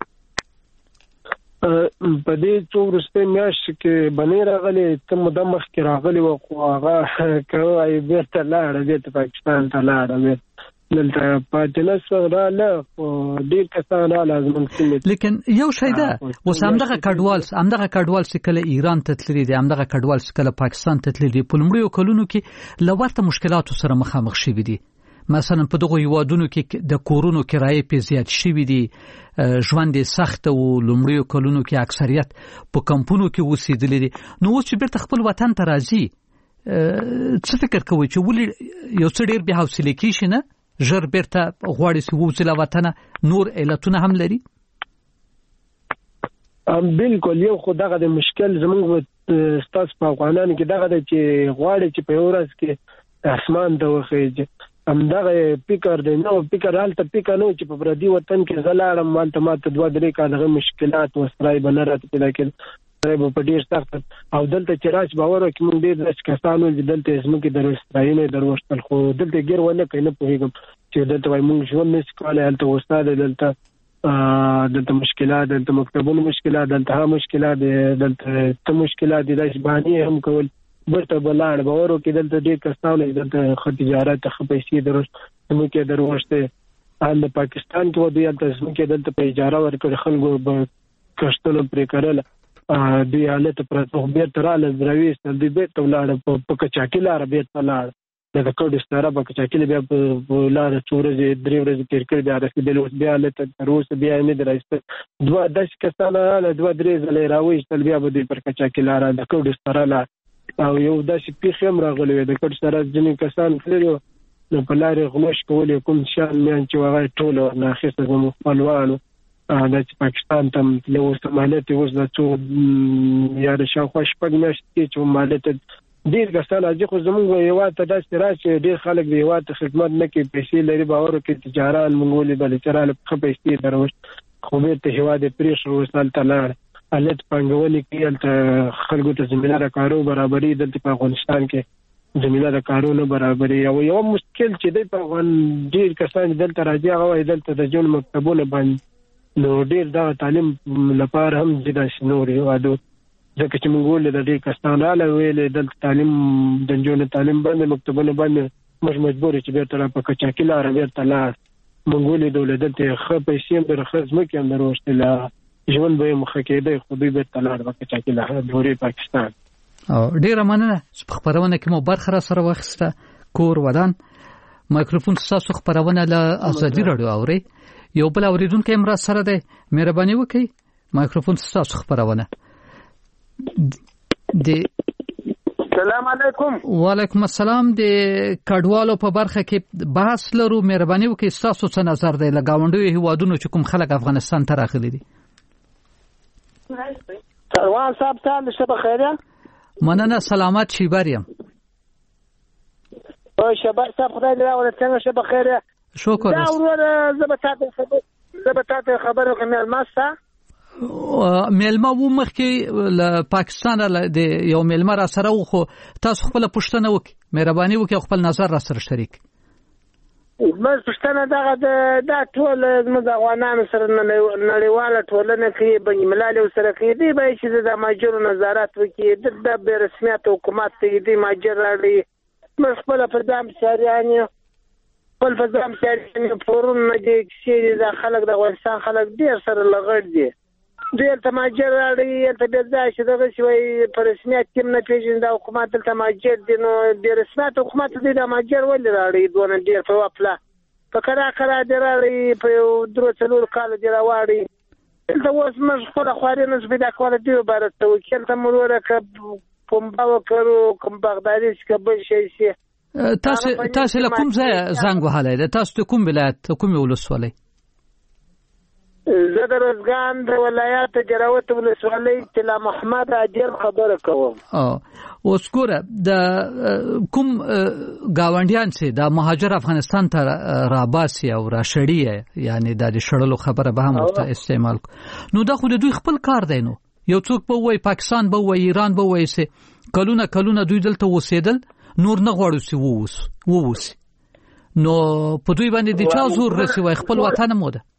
په دې څو ورستیو میاشتو کې باندې راغلي ته مدمخ کې راغلي او هغه کوي بیرته لاړ دې پاکستان ته لاړ دلته پاتنس را له ډیر کسان لازم سمې لیکن یو شی ده اوس همدغه کډوال چې کله ایران ته تللی دي همدغه کډوال چې کله پاکستان ته تللی دي په لومړیو کلونو کې لورته مشکلاتو سره مخامخ شوي دي مثلا په دغه یوادونو کې د کورونو کرایې په زیات شوي دي ژوند سخت او لومړیو کلونو کې اکثریت په کمپونو کې اوسېدلي دي نو اوس چې بیرته خپل وطن ته راځي څه فکر کوي چې ولې یو څه ډیر به حوصله کیشي نه ژر بیرته غواړي چې وځي له وطن نور علتونه هم لري بالکل یو خو دغه د مشکل زموږ ستاسو په افغانانو کې دغه چې غواړي چې په ورځ کې اسمان ته وخیږي همدغه فکر دی نو فکر حالته فکر نو چې په پردي وطن کې زلاړم مالته ماته 2-3 کاله مشکلات وسرای بنرات پیدا کړي په ډیر سخت او دلته چې راځ باور وکړم ډیر د کسانو چې دلته زموږ د اسرائیل دروشتل خو دلته ګیر ونه کینې په هیګم چې دلته وای موږ ژوند نس کولای هلته استاد دلته مشکلات دلته مکتبونو مشکلات دلته مشکلات دلته مشکلات د ځبانی هم کول برته بلاړ باور وکړم دلته ډیر کسانو دلته تجارت ته پیسې زموږ دروشته حال پاکستان کې ودی دلته په اجاره ورکړ خلکو کشتونو پرې کړل دی حالت پر توغبیر تراله دروي د بیت ولاړ په کچاکیلار بیت ولاړ د کډ ستاره په کچاکیل بیا په لار چورځي 3 ورځې تیر کړ بیا رسیدل اوس بیا حالت تروس بیا نه درایسته 2 کسانه له 2-3 ځله راوي تل بیا به پر کچاکیلار د کډ ستاره لا او یو داسې پیخم راغلی د کډ ستاره ځینې کسان کړو نو په لار غمش کول کوم شان میان چې وغه ټول نه خسته زمو خپلوانو د پاکستان ته له سمالت اوس د څو یا د شاوخوا شپږ میاشتې چې مالت ډیر کسان اځي خو زموږ یو ته داسې راشي ډیر خلک دی یو ته خدمت نه کوي پیسې لري باور کوي تجارت مونږولې بل چراله په پیسې دروښت خو به ته هوا د پریش وسال تلار الټ پنګولې کې ته خلکو ته زمينه د کارو برابرۍ د افغانستان کې زمينه د کارونو برابرۍ او یو مشکل چې د افغان ډیر کسان دلته راځي هغه دلته د جون مکتبونه باندې نو ډیر دا تعلیم لپاره هم زیاده شنوري وادو ځکه چې موږ ولې د دې کسانو له ویلې د تعلیم د جون تعلیم باندې مکتبونه باندې مجبور چې بیرته په کچاکیل عربیت تلا موږ ولې دولت ته خو پیسې در خدمت کې هم دروشته لا ژوند به مخ کېده خو به بیرته لاړ په کچاکیل دوري پاکستان او ډیر مننه خبرونه کې مو برخه را سره وخسته کور ودان مایکروفون تاسو خبرونه له ازادي رادیو اوري یو بل اوریدونکو امر سره ده مهرباني وکړئ مایکروفون تاسو خبرونه السلام علیکم وعلیکم السلام د کډوالو په برخه کې بحث لرو مهرباني وکړئ تاسو څه نظر دی لګاونډي هیوادونو چې کوم خلک افغانستان ته راغلي دي کاروان صاحب تاسو شپه خیره مننه سلامت شي بریم او شباب صاحب خدای دې راوړي شپه خیره شکر دا ورور زبطات خبرو کې ملمسه ملما و مخکې له پاکستان د یو ملما را سره خو تاسو خپل پښتنه وکي مهرباني وکي خپل نظر را سره شریک بس پښتنه دا ټول زموږ د افغانانو سره نړیواله ټولنه کوي، بین الملل سره کوي. دی باید چې د مهاجرو نظارت وکړي، د بې رسمیت حکومت ته دی مهاجر راړي. موږ خپل په ځام سیاریان خپل په ځام سیاریان پورونه دي چې د خلک د افغانستان خلک ډېر سره لغړ دي. دوی ته مهاجر راړي ته بیا ځای چې دغه شوی په رسمیت کې نه پیژني د حکومت ته مهاجر دي. نو بې رسمیت حکومت دې د مهاجر ولې راړي دونه ډېر په وپله په کرا دې راړي په یو 3-4 کال دې راوړي. دلته اوس موږ خپله خواري نه پیدا کولی دې عبارت ته وکړي. هلته موږ وروره که پنبه وکړو کوم بغدادي چې که بل شی شي. تاسو له کوم ځایه زنګ وهلی دی؟ تاسو د کوم ولایت کومې ولسوالۍ؟ زه د روزګان د ولایت جراوت ولسوالۍ طلا محمد عادل خبره کوم. اوس ګوره د کوم ګاونډیان چې د مهاجر افغانستان ته راباسي او راشړي، یعنی د شړلو خبره به هم ورته استعمال نو دا خو د دوی خپل کار دی. نو یو څوک به وایي پاکستان به وایي ایران به وایي چې کلونه دوی دلته اوسېدل، نور نه غواړو چې ووسي. نو په دوی باندې د چا زور رسي؟ وایي خپل وطن مو ده.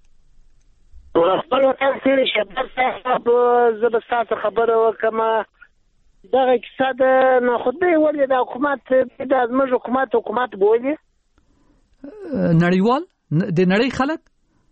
خپل وطن سره شبر صاحب زه به تاسو خبره وکم. دغه کیسه د نو خدای ولې د حکومت د ازمج حکومت بولي نړیوال د نړۍ خلک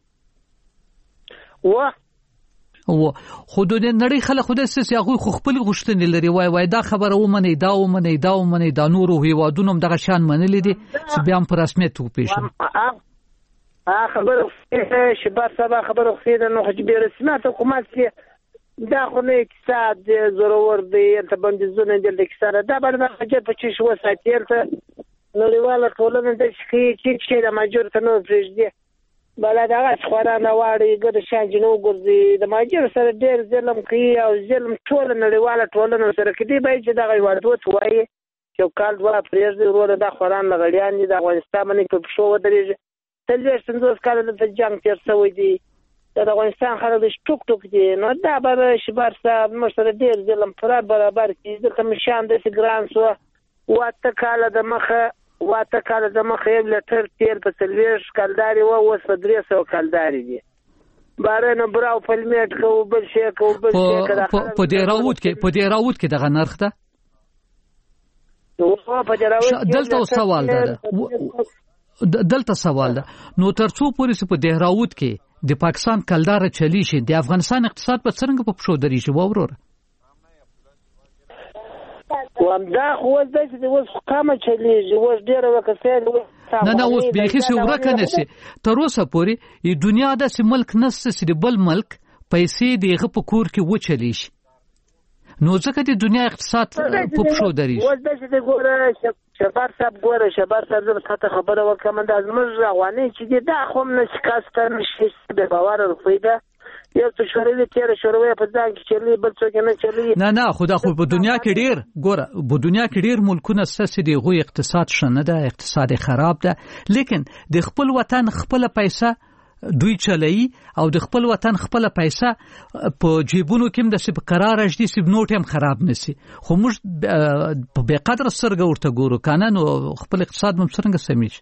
و خو د نړۍ خلک خو د سیاسي هغه خو خپل غوښتنې لري. وای دا خبره ومني دا نور هیوادونو هم دغه شان منلې دي چې بیا هم په رسمیت وپیژني. خبره شباب سبا خبره خیره نو چې به رسمیت حکومت کې دا خو نه اقتصاد ضرور دی. ته بندیزونه د اقتصاد دا باندې حاجت په چی شو ساتیر ته نړیواله ټولنه د چې د ماجور ته نو پرېږدي. بل دا خورانه واړي ګر شان جنو ګرځي د ماجر سره ډېر ظلم کوي او ظلم ټول نړیواله ټولنه سره کوي. به چې دغه وړدوت وایي چې کال دوه پرېږدي ورو د خوران لغړیان دي د افغانستان باندې په شو ودرېږي. تلويش تنزوز کال د جنگ تیر سوی دی د افغانستان خلک د ټوک دي. نو دا به شبار صاحب مشره ډېر ظلم پر برابر کی د کمیشن د ګران سو واته کال د مخه یو لټر تیر په تلويش کالداري و اوس په 300 کالداري دي. بارنه براو فلمیټ کو بل شي په دې راوت کې دغه نرخ ده. دلته سوال ده نو ترڅو پورې په دهراوت کې د پاکستان کلدار چلی شي د افغانستان اقتصاد په څنګه په پښو دري شي وروره؟ وامدا خو د اوس قامه چلیږي اوس ډیره وکړه نه اوس بیخي څو ورکه نشي تر اوسه پورې دنیا د ملک نسته چې بل ملک پیسې دغه په کور کې و چلی شي. نو ځکه د دنیا اقتصاد په پښو دري اوس د ګوره شبار صاحب زه ته خبره وکم د ازمج رواني چې دا خو نه شکاسته نشي د باور رفیده یو څه شوروي تیر شوروي په ځان کې چلی بل څه نه چلی نه خدا خو په دنیا کې ډیر ګوره په دنیا کې ډیر ملکونه سسي دی غو اقتصاد شنه ده اقتصاد خراب ده لیکن د خپل وطن خپل پیسې دوی چلای او د خپل وطن خپل پیسې په جیبونو کې د سب قرار اجدي سب نوټ هم خراب نسی خو موږ په بے قدر سرګ ورته ګورو کنه نو خپل اقتصاد هم څنګه سمېږي.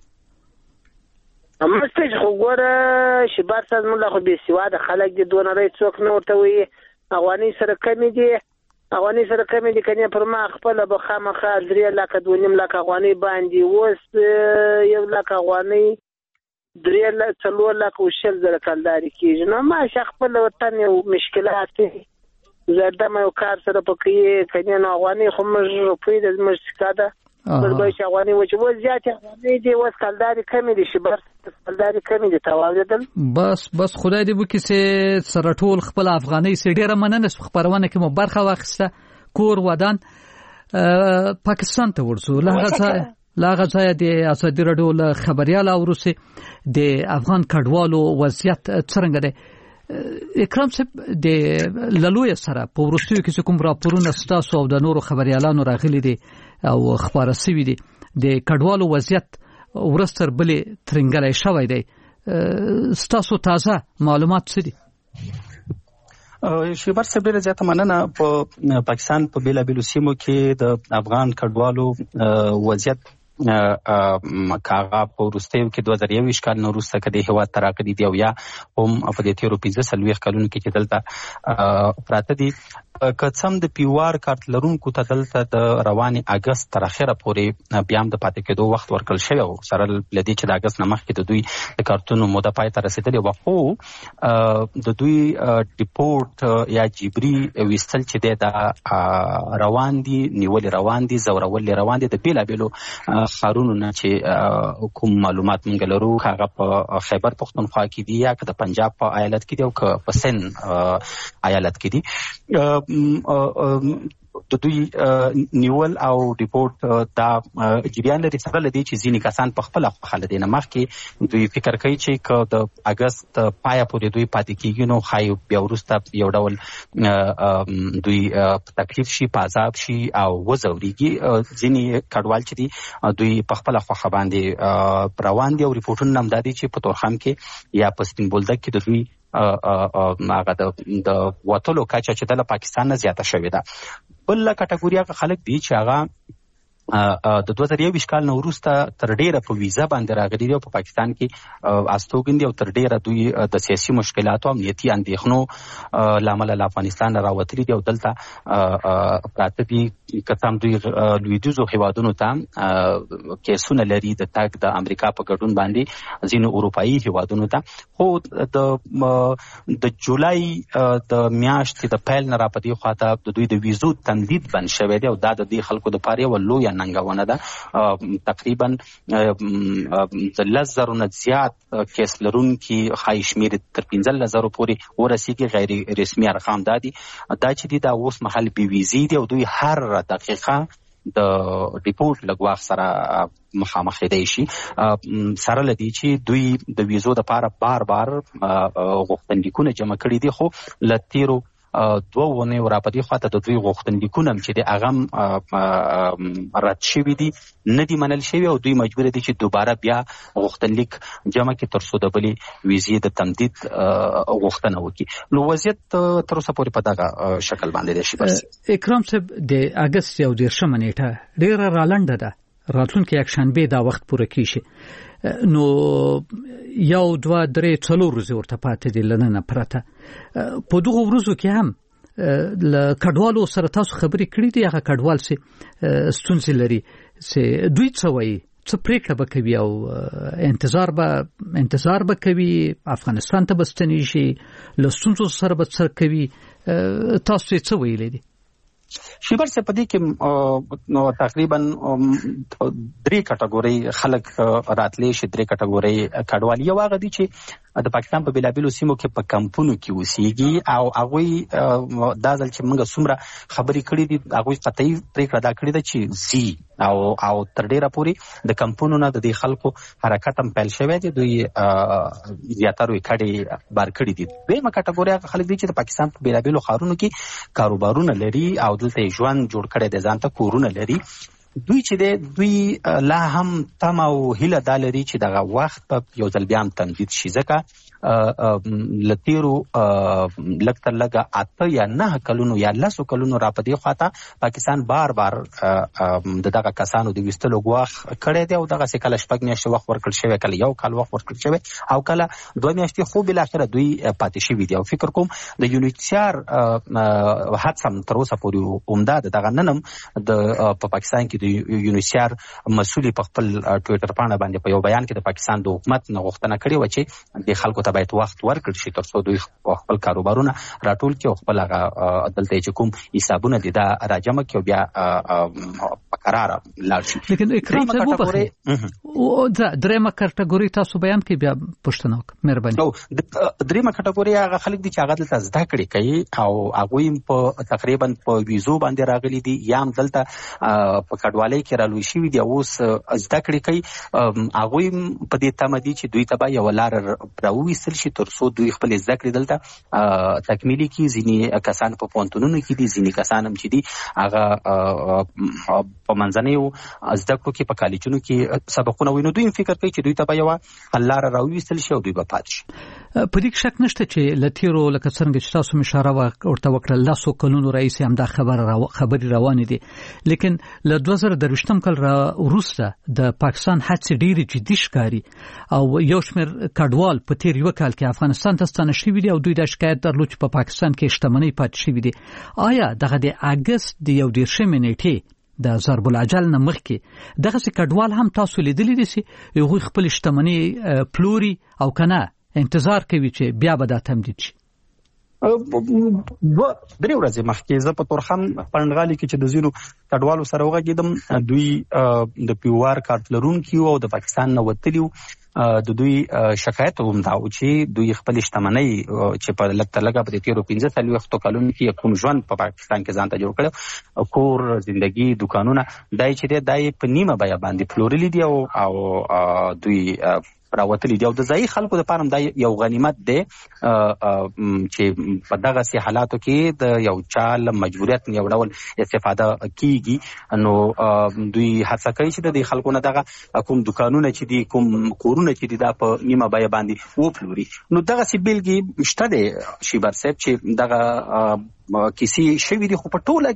امسته خو ګوره شبار ساز موږ خو به سیواده خلک دي دونه رې څوک نه ورته وي افغاني سره کمی دي کنه پر ما خپل به خامخا 3 لک 2.5 لک افغاني باندې وس 1 لک افغاني 3 لک او شل زره کلداري کیږي. نو ما خپل وطن یو مشکلات زړه مې کار سره پکې کنه نو افغاني خو مې روپې د مشکاده پر به افغاني و چې و زیات افغاني دي وس کلداري کمی دي شبر کلداري کمی دي تواویدل بس خدای دې وکړي چې سره ټول خپل افغاني سړي مننه خبرونه کې مو برخه واخسته کور ودان پاکستان ته ورسو لاغه ځای د ازادي راډیو له خبريال او روسي د افغان کډوالو وضعیت څنګه دی اکرام صاحب د لالوی سره په ورستیو کې کوم راپورونه ستاسو او د نورو خبريالانو راغلي دي او خبره سوي دي د کډوالو وضعیت ورستر بلې ترنګلای شوی دی ستاسو تازه معلومات څه دي؟ شیبر سبیره زیاته مننه په پاکستان په بیلابیلو سیمو کې د افغان کډوالو وضعیت کاغه په وروستیو کې 2021 کال نه وروسته که د هېواد ته راغلي دي او یا هم په دې تېرو 15 کلونو کې چې دلته پراته دي. که څه هم د پیوار کارت لرونکو ته دلته د روانې اګست تر اخره پورې بیا هم د پاتې کېدو وخت ورکړل شوی و، سره له دې چې د اګست نه مخکې د دوی د کارتونو موده پای ته رسېدلې وه، خو د دوی ډیپورټ یا جبري ویستل چې دی دا روان دي، نیولې روان دي، ځورول روان دي. د بېلابېلو ښارونو نه چې کوم معلومات موږ لرو، که هغه په خیبر پښتونخوا کې دي یا که د پنجاب په ایالت کې دي او که په سند ایالت کې دي، د دوی نیول او ډیپورټ دا جریان لري. سره له دې چې ځینې کسان په خپله خوښه له دې نه مخکې دوی فکر کوي چې که د اګست پایه پورې دوی پاتې کېږي نو ښایي بیا وروسته یو ډول دوی په تکلیف شي، په عذاب شي او وځورېږي. ځینې کډوال چې دي دوی په خپله خوښه باندې روان دي او ریپورټونه هم دا دي چې په تورخم کې یا په سپین بولدک کې د دوی هغه د وتلو کچه چې د پاکستان نه زیاته شوې ده. بله کټګوري هغه خلک دي چې هغه د 2021 کال نه وروسته تر ډیره په ویزا باندې راغلي دي او په پاکستان کې استوګن دي او تر ډیره دوی د سیاسي مشکلاتو او امنیتي اندېښنو له امله له افغانستان نه راوتلي دي او دلته پراته دي. که څه هم دوی لویدیځو هېوادونو ته کیسونه لري د تګ د امریکا په ګډون باندې ځینو اروپایي هېوادونو ته، خو د جولای د میاشتې د پیل نه را په دې خواته د دوی د ویزو تمدید بند شوی دی او دا د دې خلکو دپاره یوه لویه ننګونه ده. تقریبا د 10,000 نه زیات کیس لرونکي ښایي شمېر تر 15,000 پورې ورسېږي. غیر رسمي ارقام دا دي چې دي دا اوس مهال بې ویزې دي او دوی هر دقیقه د ډیپورټ له ګواښ سره مخامخېدی شي. سره له دې چې دوی د ویزو دپاره بار غوښتنلیکونه جمع کړي دي، خو له تېرو 2 اونیو را په دې خواته د دوی غوښتنلیکونه هم چې د هغه رد شوي دي، نه دي منل شوي او دوی مجبور دي چې دوباره بیا غوښتنلیک جمع کړي تر څو د بلې ویزې د تمدید غوښتنه وکړي. نو وضعیت تر اوسه پورې په دغه شکل باندې دی. اکرام صاحب، د اګست 21 نیټه ډېره رالنډه ده، راتلونکي یکشنبه دا وخت پوره کیږي، نو 1 2 3 4 ورځې ورته پاتې دي له ننه پرته. په دغو ورځو کې هم له کډوالو سره تاسو خبرې کړې دي؟ هغه کډوال چې ستونزې لري چې دوی څه وایي، څه پرېکړه به کوي او انتظار به کوي افغانستان ته به ستنېږي، له ستونزو سره به څه کوي؟ تاسو یې څه ویلي دي؟ شیبر صاحب، په دې کې تقریبا 3 کټګورۍ خلک راتلی شي، 3 کټګورۍ کډوال. یو هغه دي چې د پاکستان په بېلابېلو سیمو کې په کمپونو کې اوسېږي او هغوی دا ځل چې موږ څومره خبرې کړې دي هغوی قطعي پرېکړه دا کړې ده چې ځي او تر ډېره پورې د کمپونو نه د دې خلکو حرکت هم پیل شوی دی. دوی زیاترو یې کډې بار کړي دي. دویمه کټګورۍ هغه خلک دي چې د پاکستان په بېلابېلو ښارونو کې کاروبارونه لري او دلته یې ژوند جوړ کړی دی، ځان ته کورونه لري. دوی چې دوی لا هم تمه او هیله دا لري چې دغه وخت په یو ځل بیا هم تمدید شي، ځکه له تېرو لږ تر لږه 8 یا 9 کلونو یا 10 کلونو را په دې خواته پاکستان بار د دغه کسانو د ویستلو ګواښ کړی دی او دغسې کله 6 میاشتې وخت ورکړل شوی، کله 1 کال وخت ورکړل شوی او کله 2 میاشتې، خو بالاخره دوی پاتې شوي دي. او فکر کوم د یونیچار هڅه تر اوسه پورې عمده ده. دغه نن هم په پاکستان کې د یونیچار مسؤل په خپل ټویټر پاڼه باندې په یو بیان کې د پاکستان د حکومت نه غوښتنه کړې وه چې د خلکو ته باید وخت ورکړل شي تر څو دوی خپل کاروبارونه راټول کړي او خپل هغه دلته چې کوم حسابونه دي دا راجمع کړي او بیا په قراره لاړ شي. لیکن اکرام صاحب وبخښئ، درېیمه کټګورۍ تاسو بیان کړئ، بیا پوښتنه وکړم مهرباني. درېیمه کټګورۍ هغه خلک دي چې هغه دلته زده کړې کوي او هغوی په تقریبا په ویزو باندې راغلي دي یا هم دلته په کډوالۍ کې رالوی شوي دي او اوس زده کړې کوي. هغوی په دې تمه دي چې دوی ته به یوه لاره راوویستل شي تر څو دوی خپلې زده کړې دلته تکمیلي کړي. ځینې کسان په پوهنتونونو کې دي، ځینې کسان هم چې دي هغه په په منځنیو زده کړو کې په کالجونو کې سبقونه وینو دوی فکر کوي چې دوی ته به یوه حل لاره راوویستل شي او دوی به پاتې شي. په دې شک نشته چې لتیرو لکه څنګه چې تاسو اشاره ورته وکړه لاسو کلونو رئیس هم دا خبري روانې دي لیکن له 2023 کال وروسته د پاکستان هڅې ډېرې جدي ښکاري او یو شمېر کډوال په تیر یو کال کې افغانستان ته ستانه شوي دي او دوی د شکایت درلود چې په پاکستان کې شتمنۍ پاتې شوي دي. آیا دغه د اګست د 21 نیټې د ضرب العجل نه مخکې دغه کډوال هم تاسو لیدلې دي چې هغوی خپل شتمنۍ پلوري او کنه انتظار کوي چې بیا به دا تمدید شي؟ 2 ورځې مخکې زه په تورخم پنډغالي کې چې د ځینو کډوالو سره وغږېدم دوی د پیوار کارت لرونکي او د پاکستان نه وتلي د دوی شکایت هم دا و چې دوی خپل شتمنۍ چې په لږ تر لږه په تیرو 15 کلونو کې کوم ژوند په پاکستان کې ځان ته جوړ کړی کور زندگی دکانونه دای چې دای په نیمه بیا باندې پلورلي دي او دوی راوتلي دي او د ځایي خلکو لپاره هم دا یو غنیمت دی چې په دغه سي حالاتو کې د یو چا له مجبوریت یو ډول استفاده کیږي نو دوی هڅه کوي چې د خلکو نه دغه کوم دکانونه چې دي کوم کورونه چې دي دا په نیمه بیا باندې وپلوري. نو دغه سی بیلګې شته دی شیبر صاحب چې دغه کیسي شوی دي خو په ټوله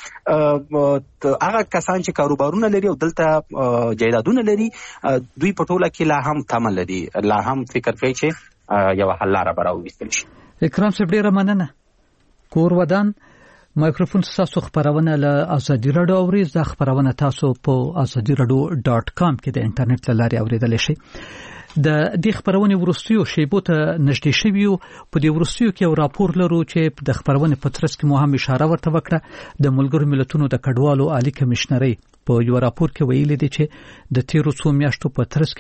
کې هغه کسان چې کاروبارونه لري او دلته جایدادونه لري دوی په ټوله کې لا هم تمه لري لا هم فکر کوي چې یو حل لاره به راوویستل شي. اکرام صاحب ډېره مننه. کور ودان مایکروفون تاسو خبرونه له ازادي راډیو اوري. زه خبرونه تاسو په azadiiradio.com کې د انټرنیټ له لارې اوریدلی شئ. د دې خبرونه ورستیو شیبو ته نږدې شویو په دې ورستیو کې یو راپور لرو چې د خبرونه په ترڅ کې مو هم اشاره ورته وکړه. د ملګرو ملتونو د کډوالو عالی کمشنري په یو راپور کې ویلي دي چې د تیرو څو میاشتو په ترڅ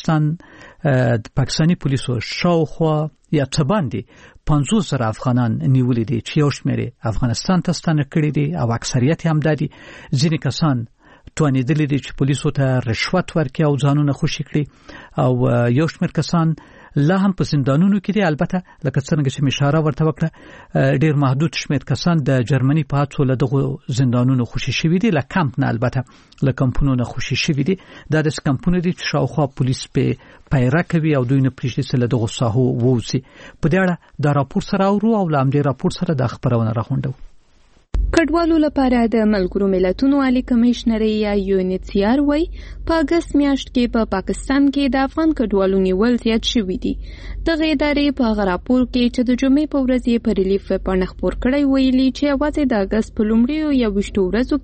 کې پاکستاني پولیسو شاوخوا یا څه باندې 50,000 افغانان نیولي دي چې یو شمېر افغانستان ته ستانه کړي دي او اکثریت هم دادي. ځینې کسان توانیدلی دي چې پولیسو ته رشوت ورکړي او ځانونه خوشي کړي او یو شمېر کسان لا هم په زندانونو کې دي. البته لکه څنګه چې اشاره ورته وکړه ډېر محدود شمېر کسان د جرمني په هڅو له دغه زندانونو خوشي شوي دي له کمپ نه البته له کمپونو نه خوشي شوي دي. دا د کمپونو دي چې شاوخوا پولیس په پیره کوي او دوی نه پرېږدي چې له دغو ساحو ووځي. په دې اړه دا راپور سره اورو او له همدې راپور سره دا خبرونه راغونډو. کډوالو لپاره د ملګرو ملتونو عالی کمشنري یا UNHCR وایي په اګست میاشت کې په پاکستان کې د افغان کډوالو نیول زیات شوي دي. دغه ادارې په هغه راپور کې چې د جمعې په ورځ یې په ریلیف ویبپاڼه خپور کړی ویلي چې یوازې د اګست په لومړیو 21 ورځو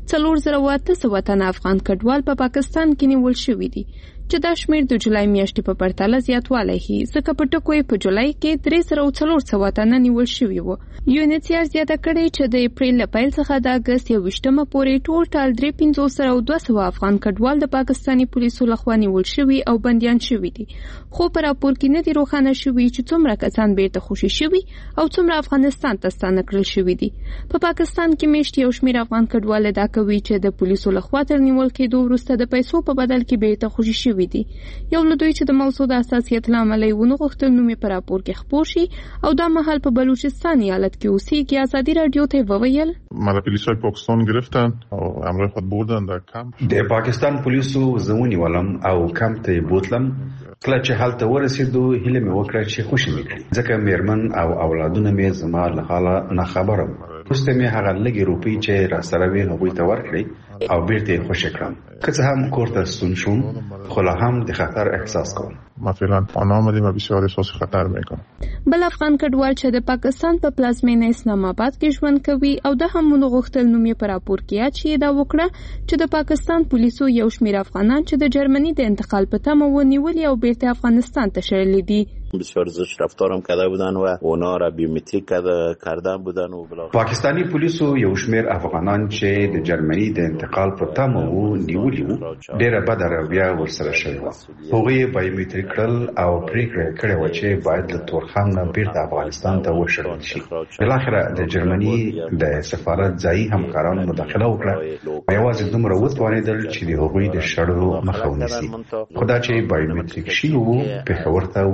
کې 4,800 تنه افغان کډوال په پاکستان کې نیول شوي دي چې دا شمېر د جولای میاشتې په پرتله زیاتوالی ښیي ځکه په ټکو یې په جولای کې 3,400 تنه نیول شوي وو. UNHCR زیاته کړې چې د اپریل له پیل څخه د اګست 21 پورې ټول 3,500 افغان کډوال د پاکستاني پولیسو لخوا نیول شوي او بندیان شوي دي. خو په راپور کې نه دي روښانه شوي چې څومره کسان بیرته خوشي شوي او څومره افغانستان ته ستانه کړل شوي دي. په پاکستان کې میشت یو شمېر افغان کډوال ادعا کوي چې د پولیسو لخوا تر نیول کېدو وروسته د پیسو په بدل کې بیرته خوشي شوي دي. یو له دوی چې د موضوع د حساسیت له امله یې ونه غوښتل نوم یې په راپور کې خپور شي او دا مهال په بلوچستان ایالت کې اوسېږي. ازادي راډیو ته وویل مرا پلیسای پاکستان گرفتن او همراه خود بردن در کمپ. د پاکستان پولیسو زمونی ولم او کمپ ته بوتلم. کله چې حالت ورسېدو هیله مې وکړه چې خوشي مې کړي ځکه میرمن او اولادونه مې زما له حاله نه خبره وروسته مې هغه لږې روپۍ چې را سره وې هغوی ته ورکړې او بیرته یې خوشي کړم. که څه هم کور ته ستون شوم خو لا هم د خطر احساس کوم. مثلا آن آمدیم و بسیار احساس خطر میکنم. بل افغان کډوال چې د پاکستان په پلازمینه اسلام آباد کې ژوند کوي او د هم غوښتل نوم یې په راپور کې یاد شي دا وکړه چې د پاکستان پولیسو یو شمېر افغانان چې د جرمني د انتقال په تمه ونیولي او بیرته افغانستان ته شړلي دي. بسیار زشت رفتارم کرده بودن و اونا را بیومتریک کردن بودن و بلا. پاکستانی پولیسو یو شمېر افغانان چې د جرمني د انتقال په تمه ونیولي وو ډېره بده رویه ورسره شوې وه. هغوی یې بایومتریک کړل او پرېکړه کړې وه چې باید له تورخم نه بیرته افغانستان ته وشړل شي. بالاخره د جرمني د سفارت ځایي همکارانو مداخله وکړه او یوازې دومره وتوانېدل چې د هغوی د شړلو مخه ونیسي. خو دا چې بایومتریک شوي وو پېښور ته ولېږدول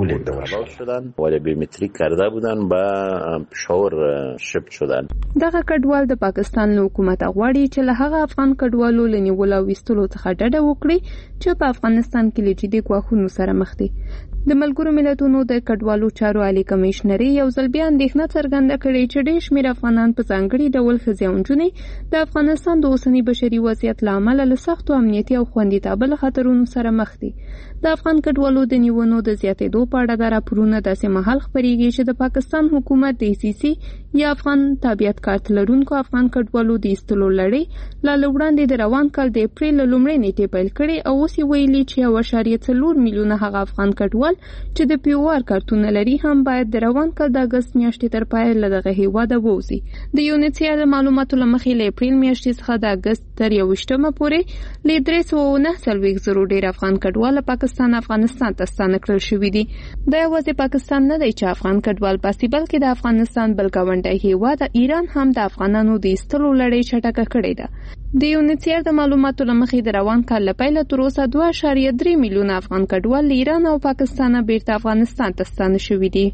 اباوت شدن ولی بیومتریک کرده بودن به پشاور شفت شدن. دغه کډوال د پاکستان له حکومت غواړي چې له هغه افغان کډوالو لنیول او وستلو څخه ډډه وکړي چې په افغانستان کې له جدي ګواښونو سره مخ دي. د ملګرو ملتونو د کډوالو چارو عالی کمشنري یو ځل بیا اندېښنه څرګنده کړې چې ډېر شمېر افغانان په ځانګړي ډول ښځې او نجونې د افغانستان د اوسني بشري وضعیت له امله له سختو امنیتي او خوندیتابه له خطرونو سره مخ دي. د افغان کډوالو د نیونو د زیاتېدو په اړه د راپورونو داسې مهال خپرېږي چې د پاکستان حکومت د ایسیسي یا افغان تابعیت کارت لرونکو افغان کډوالو د ایستلو لړۍ لا له وړاندې د روان کال د اپریل له لومړۍ نیټې پیل کړې او اوس یې ویلي چې 1.4 میلیونه هغه افغان کډوال چې د پیوار کارتونه لري هم باید د روان کال د اگست میاشتې تر پای له دغه هیواده ووځي. د یونیسیار د معلوماتو له مخې له اپریل میاشتې څخه د اگست تر 21مه پورې له 349 ډېر افغان کډوال پاکستان افغانستان ته ستانه کړل شوي دي. دا یوازې پاکستان نه دی چې افغان کډوال پاسي بلکې د افغانستان بل ګاونډی هیواد ایران هم د افغانانو د ایستلو لړۍ چټکه کړې ده. د یونیسیار د معلوماتو له مخې د روان کال له پیله تر اوسه 2.3 میلیونه افغان کډوال له ایران او پاکستان بیرته افغانستان ته ستانه شوي دي.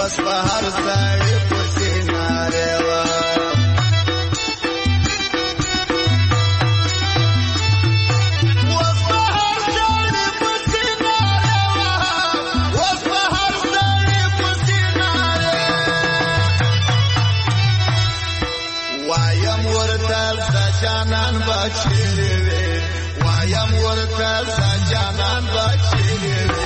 وس په هر سړی پسې ناره وا جانان بچی وی وایم ورته جانان بچی وی